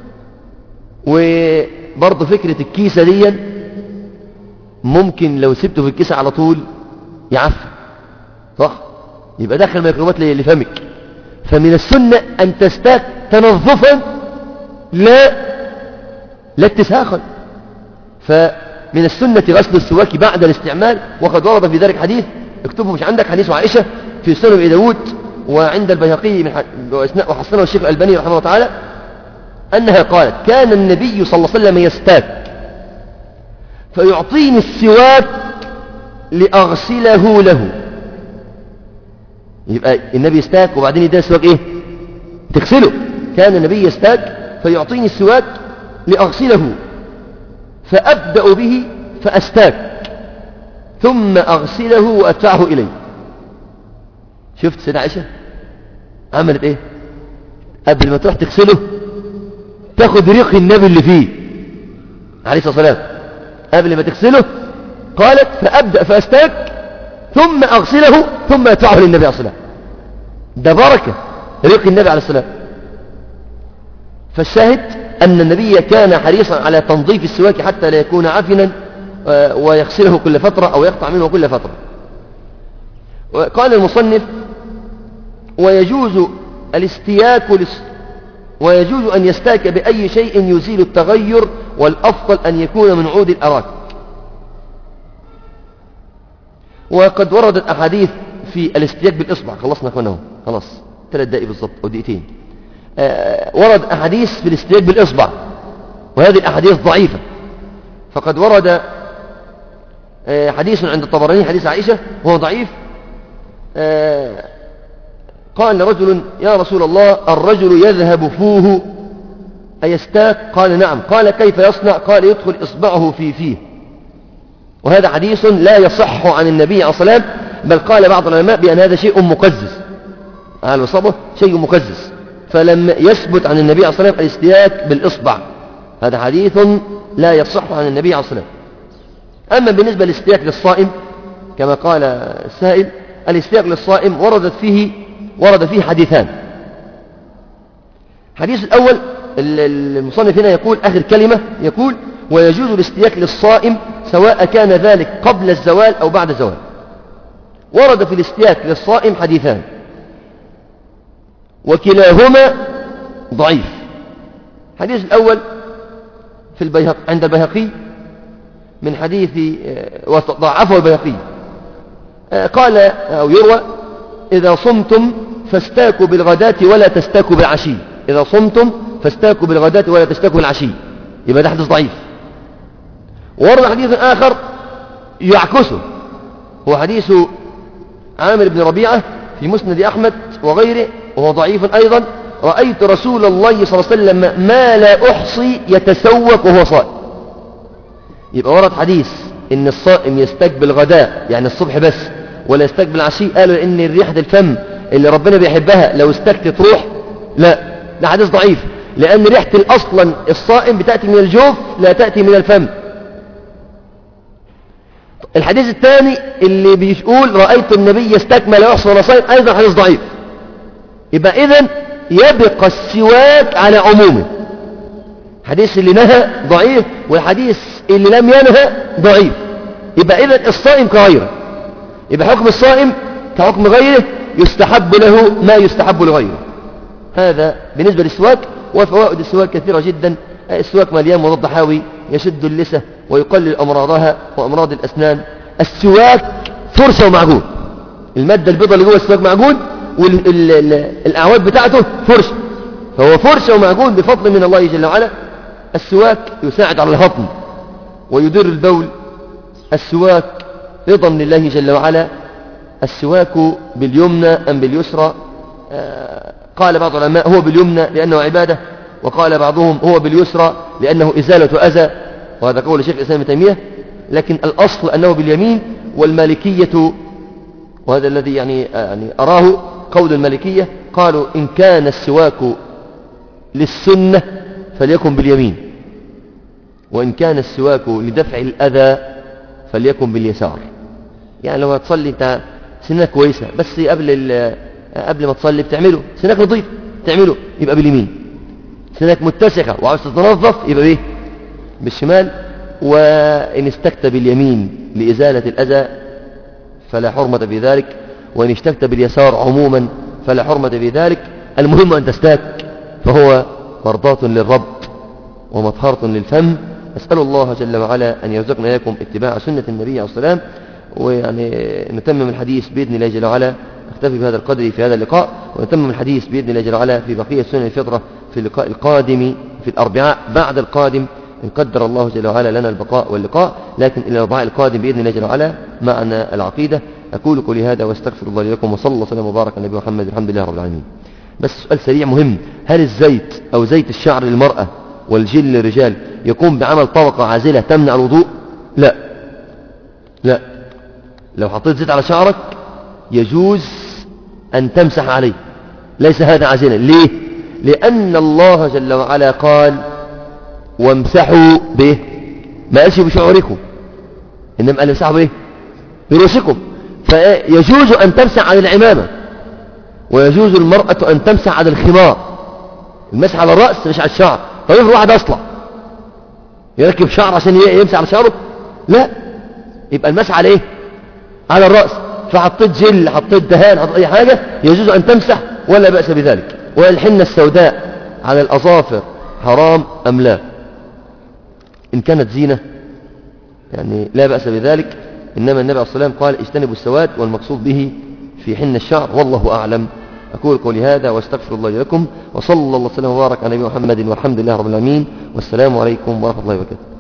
وبرضه فكرة الكيسة دي ممكن لو سبته في الكيسة على طول يعفن، صح؟ يبقى دخل ميكروبات لفمك. فمن السنة أن تستاك تنظفا لا اتساخا. فمن السنة غسل السواك بعد الاستعمال، وقد ورد في ذلك حديث، اكتبه مش عندك، حديث عائشة في سنن أبي داود وعند البيهقي وحسنه الشيخ الألباني رحمه الله تعالى، أنها قالت: كان النبي صلى الله عليه وسلم يستاك فيعطيني السواك لأغسله له. يبقى النبي يستاك وبعدين يدينا السواك ايه؟ تغسله. كان النبي يستاك فيعطيني السواك لأغسله فأبدأ به فأستاك ثم أغسله وأدفعه إلي. شفت سيدة عائشة عملت ايه؟ قبل ما تروح تغسله تاخد ريق النبي اللي فيه عليه الصلاة والسلام، قبل ما تغسله قالت: فأبدأ فأستاك ثم أغسله ثم أدفعه للنبي عليه الصلاة والسلام. ده بركة ريق النبي عليه الصلاة والسلام. فالشاهد أن النبي كان حريصا على تنظيف السواك حتى لا يكون عفنا، ويغسله كل فترة أو يقطع منه كل فترة. قال المصنف: ويجوز الاستياك ويجوز أن يستاك بأي شيء يزيل التغير، والأفضل أن يكون من عود الأراك. وقد وردت أحاديث في الاستياك بالإصبع. خلصنا أخوانا، خلاص 3 دقائق بالضبط أو دقيقتين. ورد أحاديث في الاستياك بالإصبع، وهذه الأحاديث ضعيفة. فقد ورد حديث عند الطبراني، حديث عائشة، وهو ضعيف. قال رجل: يا رسول الله، الرجل يذهب فوه أيستاك؟ قال: نعم. قال: كيف يصنع؟ قال: يدخل إصبعه في فيه. وهذا حديث لا يصح عن النبي عليه الصلاة والسلام، بل قال بعض العلماء بأن هذا شيء مقزز، على الوصابة شيء مقزز، فلم يثبت عن النبي عليه الصلاة والسلام الاستياك بالإصبع. هذا حديث لا يصح عن النبي عليه الصلاة والسلام. أما بالنسبة للاستياك للصائم كما قال السائل، الاستياك للصائم ورد فيه حديثان. الحديث الأول، المصنف هنا يقول آخر كلمة، يقول: ويجوز الاستياك للصائم سواء كان ذلك قبل الزوال أو بعد الزوال. ورد في الاستياك للصائم حديثان وكلاهما ضعيف. الحديث الأول في عند البيهقي من حديث وضعفه البيهقي، قال أو يروى: إذا صمتم فاستاكوا بالغداة ولا تستاكوا بالعشي. إذا صمتم فاستاكوا بالغداة ولا تستاكوا بالعشي. يبقى ده حديث ضعيف. ورد حديث آخر يعكسه، هو حديث عامر بن ربيعة في مسند أحمد وغيره، وهو ضعيف أيضا: رأيت رسول الله صلى الله عليه وسلم ما لا أحصي يتسوق وهو صائم. يبقى ورد حديث إن الصائم يستاك بالغداء يعني الصبح بس، ولا يستاك بالعشي. قالوا إن ريحة الفم اللي ربنا بيحبها لو استكت تروح. لا، ده حديث ضعيف، لأن ريحة أصلا الصائم بتأتي من الجوف لا تأتي من الفم. الحديث الثاني اللي بيقول: رأيت النبي يستاك ما لا يحصي ولا صائم، أيضا حديث ضعيف. يبقى إذن يبقى السواك على عمومه. الحديث اللي نهى ضعيف، والحديث اللي لم ينهى ضعيف. يبقى إذن الصائم كغيره، يبقى حكم الصائم كحكم غيره، يستحب له ما يستحب لغيره. هذا بالنسبة للسواك. وفوائد السواك كثيرة جدا. السواك مليان مضاد حيوي يشد اللثة ويقلل أمراضها وأمراض الأسنان. السواك فرشة ومعجون، المادة البيضاء اللي جوه السواك معجون، والأعواد بتاعته فرشة، فهو فرشة ومعجون بفضل من الله جل وعلا. السواك يساعد على الهضم ويدر البول. السواك رضا من الله جل وعلا. السواك باليمنى أم باليسرى؟ قال بعض العلماء هو باليمنى لأنه عبادة، وقال بعضهم هو باليسرى لأنه إزالة أذى، وهذا قول شيخ الإسلام ابن تيمية، لكن الأصل أنه باليمين. والمالكية، وهذا الذي يعني أراه قول المالكية، قالوا إن كان السواك للسنة فليكن باليمين، وإن كان السواك لدفع الأذى فليكن باليسار. يعني لو هتصلي انت سنك كويسة بس قبل ما تصلي بتعمله، سنك نظيف تعمله يبقى باليمين، سنك متسخة وعاوز تتنظف يبقى بايه؟ بالشمال. وإن استكت باليمين لإزالة الأذى فلا حرمة في ذلك، وإن اشتكت باليسار عموما فلا حرمة في ذلك. المهم أن تستاك، فهو مرضاة للرب ومطهرة للفم. أسأل الله جل وعلا أن يرزقنا إياكم اتباع سنة النبي عليه الصلاة والسلام. ويعني نتمم الحديث بإذن الله جل وعلا، نكتفي بهذا القدر في هذا اللقاء، ونتمم الحديث بإذن الله جل وعلا في بقية سنن الفطرة في اللقاء القادم في الأربعاء بعد القادم، إن قدر الله جل وعلا لنا البقاء واللقاء. لكن إلى الأربعاء القادم بإذن الله جل وعلا معنا العقيدة. أقول قولي هذا واستغفر الله لكم، وصلى الله وسلم وبارك على نبينا محمد، الحمد لله رب العالمين. بس سؤال سريع مهم: هل الزيت أو زيت الشعر للمرأة والجل للرجال يقوم بعمل طبقة عازلة تمنع الوضوء؟ لا لا، لو حطيت زيت على شعرك يجوز أن تمسح عليه، ليس هذا عازلا. ليه؟ لأن الله جل وعلا قال وامسحوا به، ما قالش بشعوركم، إنما قال امسحوا به برؤوسكم. فيجوز أن تمسح على العمامة، ويجوز المرأة أن تمسح على الخمار. المسح على الرأس مش على الشعر. طيب واحد أصلع يركب شعر عشان يمسح على شعره؟ لا، يبقى المسح على ايه؟ على الرأس. فحطيت جل، حطيت دهان، حطيت اي حاجة يجوز ان تمسح ولا بأس بذلك. والحنة السوداء على الأظافر حرام أم لا؟ إن كانت زينة يعني لا بأس بذلك، إنما النبي عليه الصلاة والسلام قال اجتنبوا السواد، والمقصود به في حنة الشعر، والله أعلم. أقول قولي هذا واستغفر الله لكم، وصلى الله وسلم وبارك على نبينا محمد، والحمد لله رب العالمين، والسلام عليكم ورحمة الله وبركاته.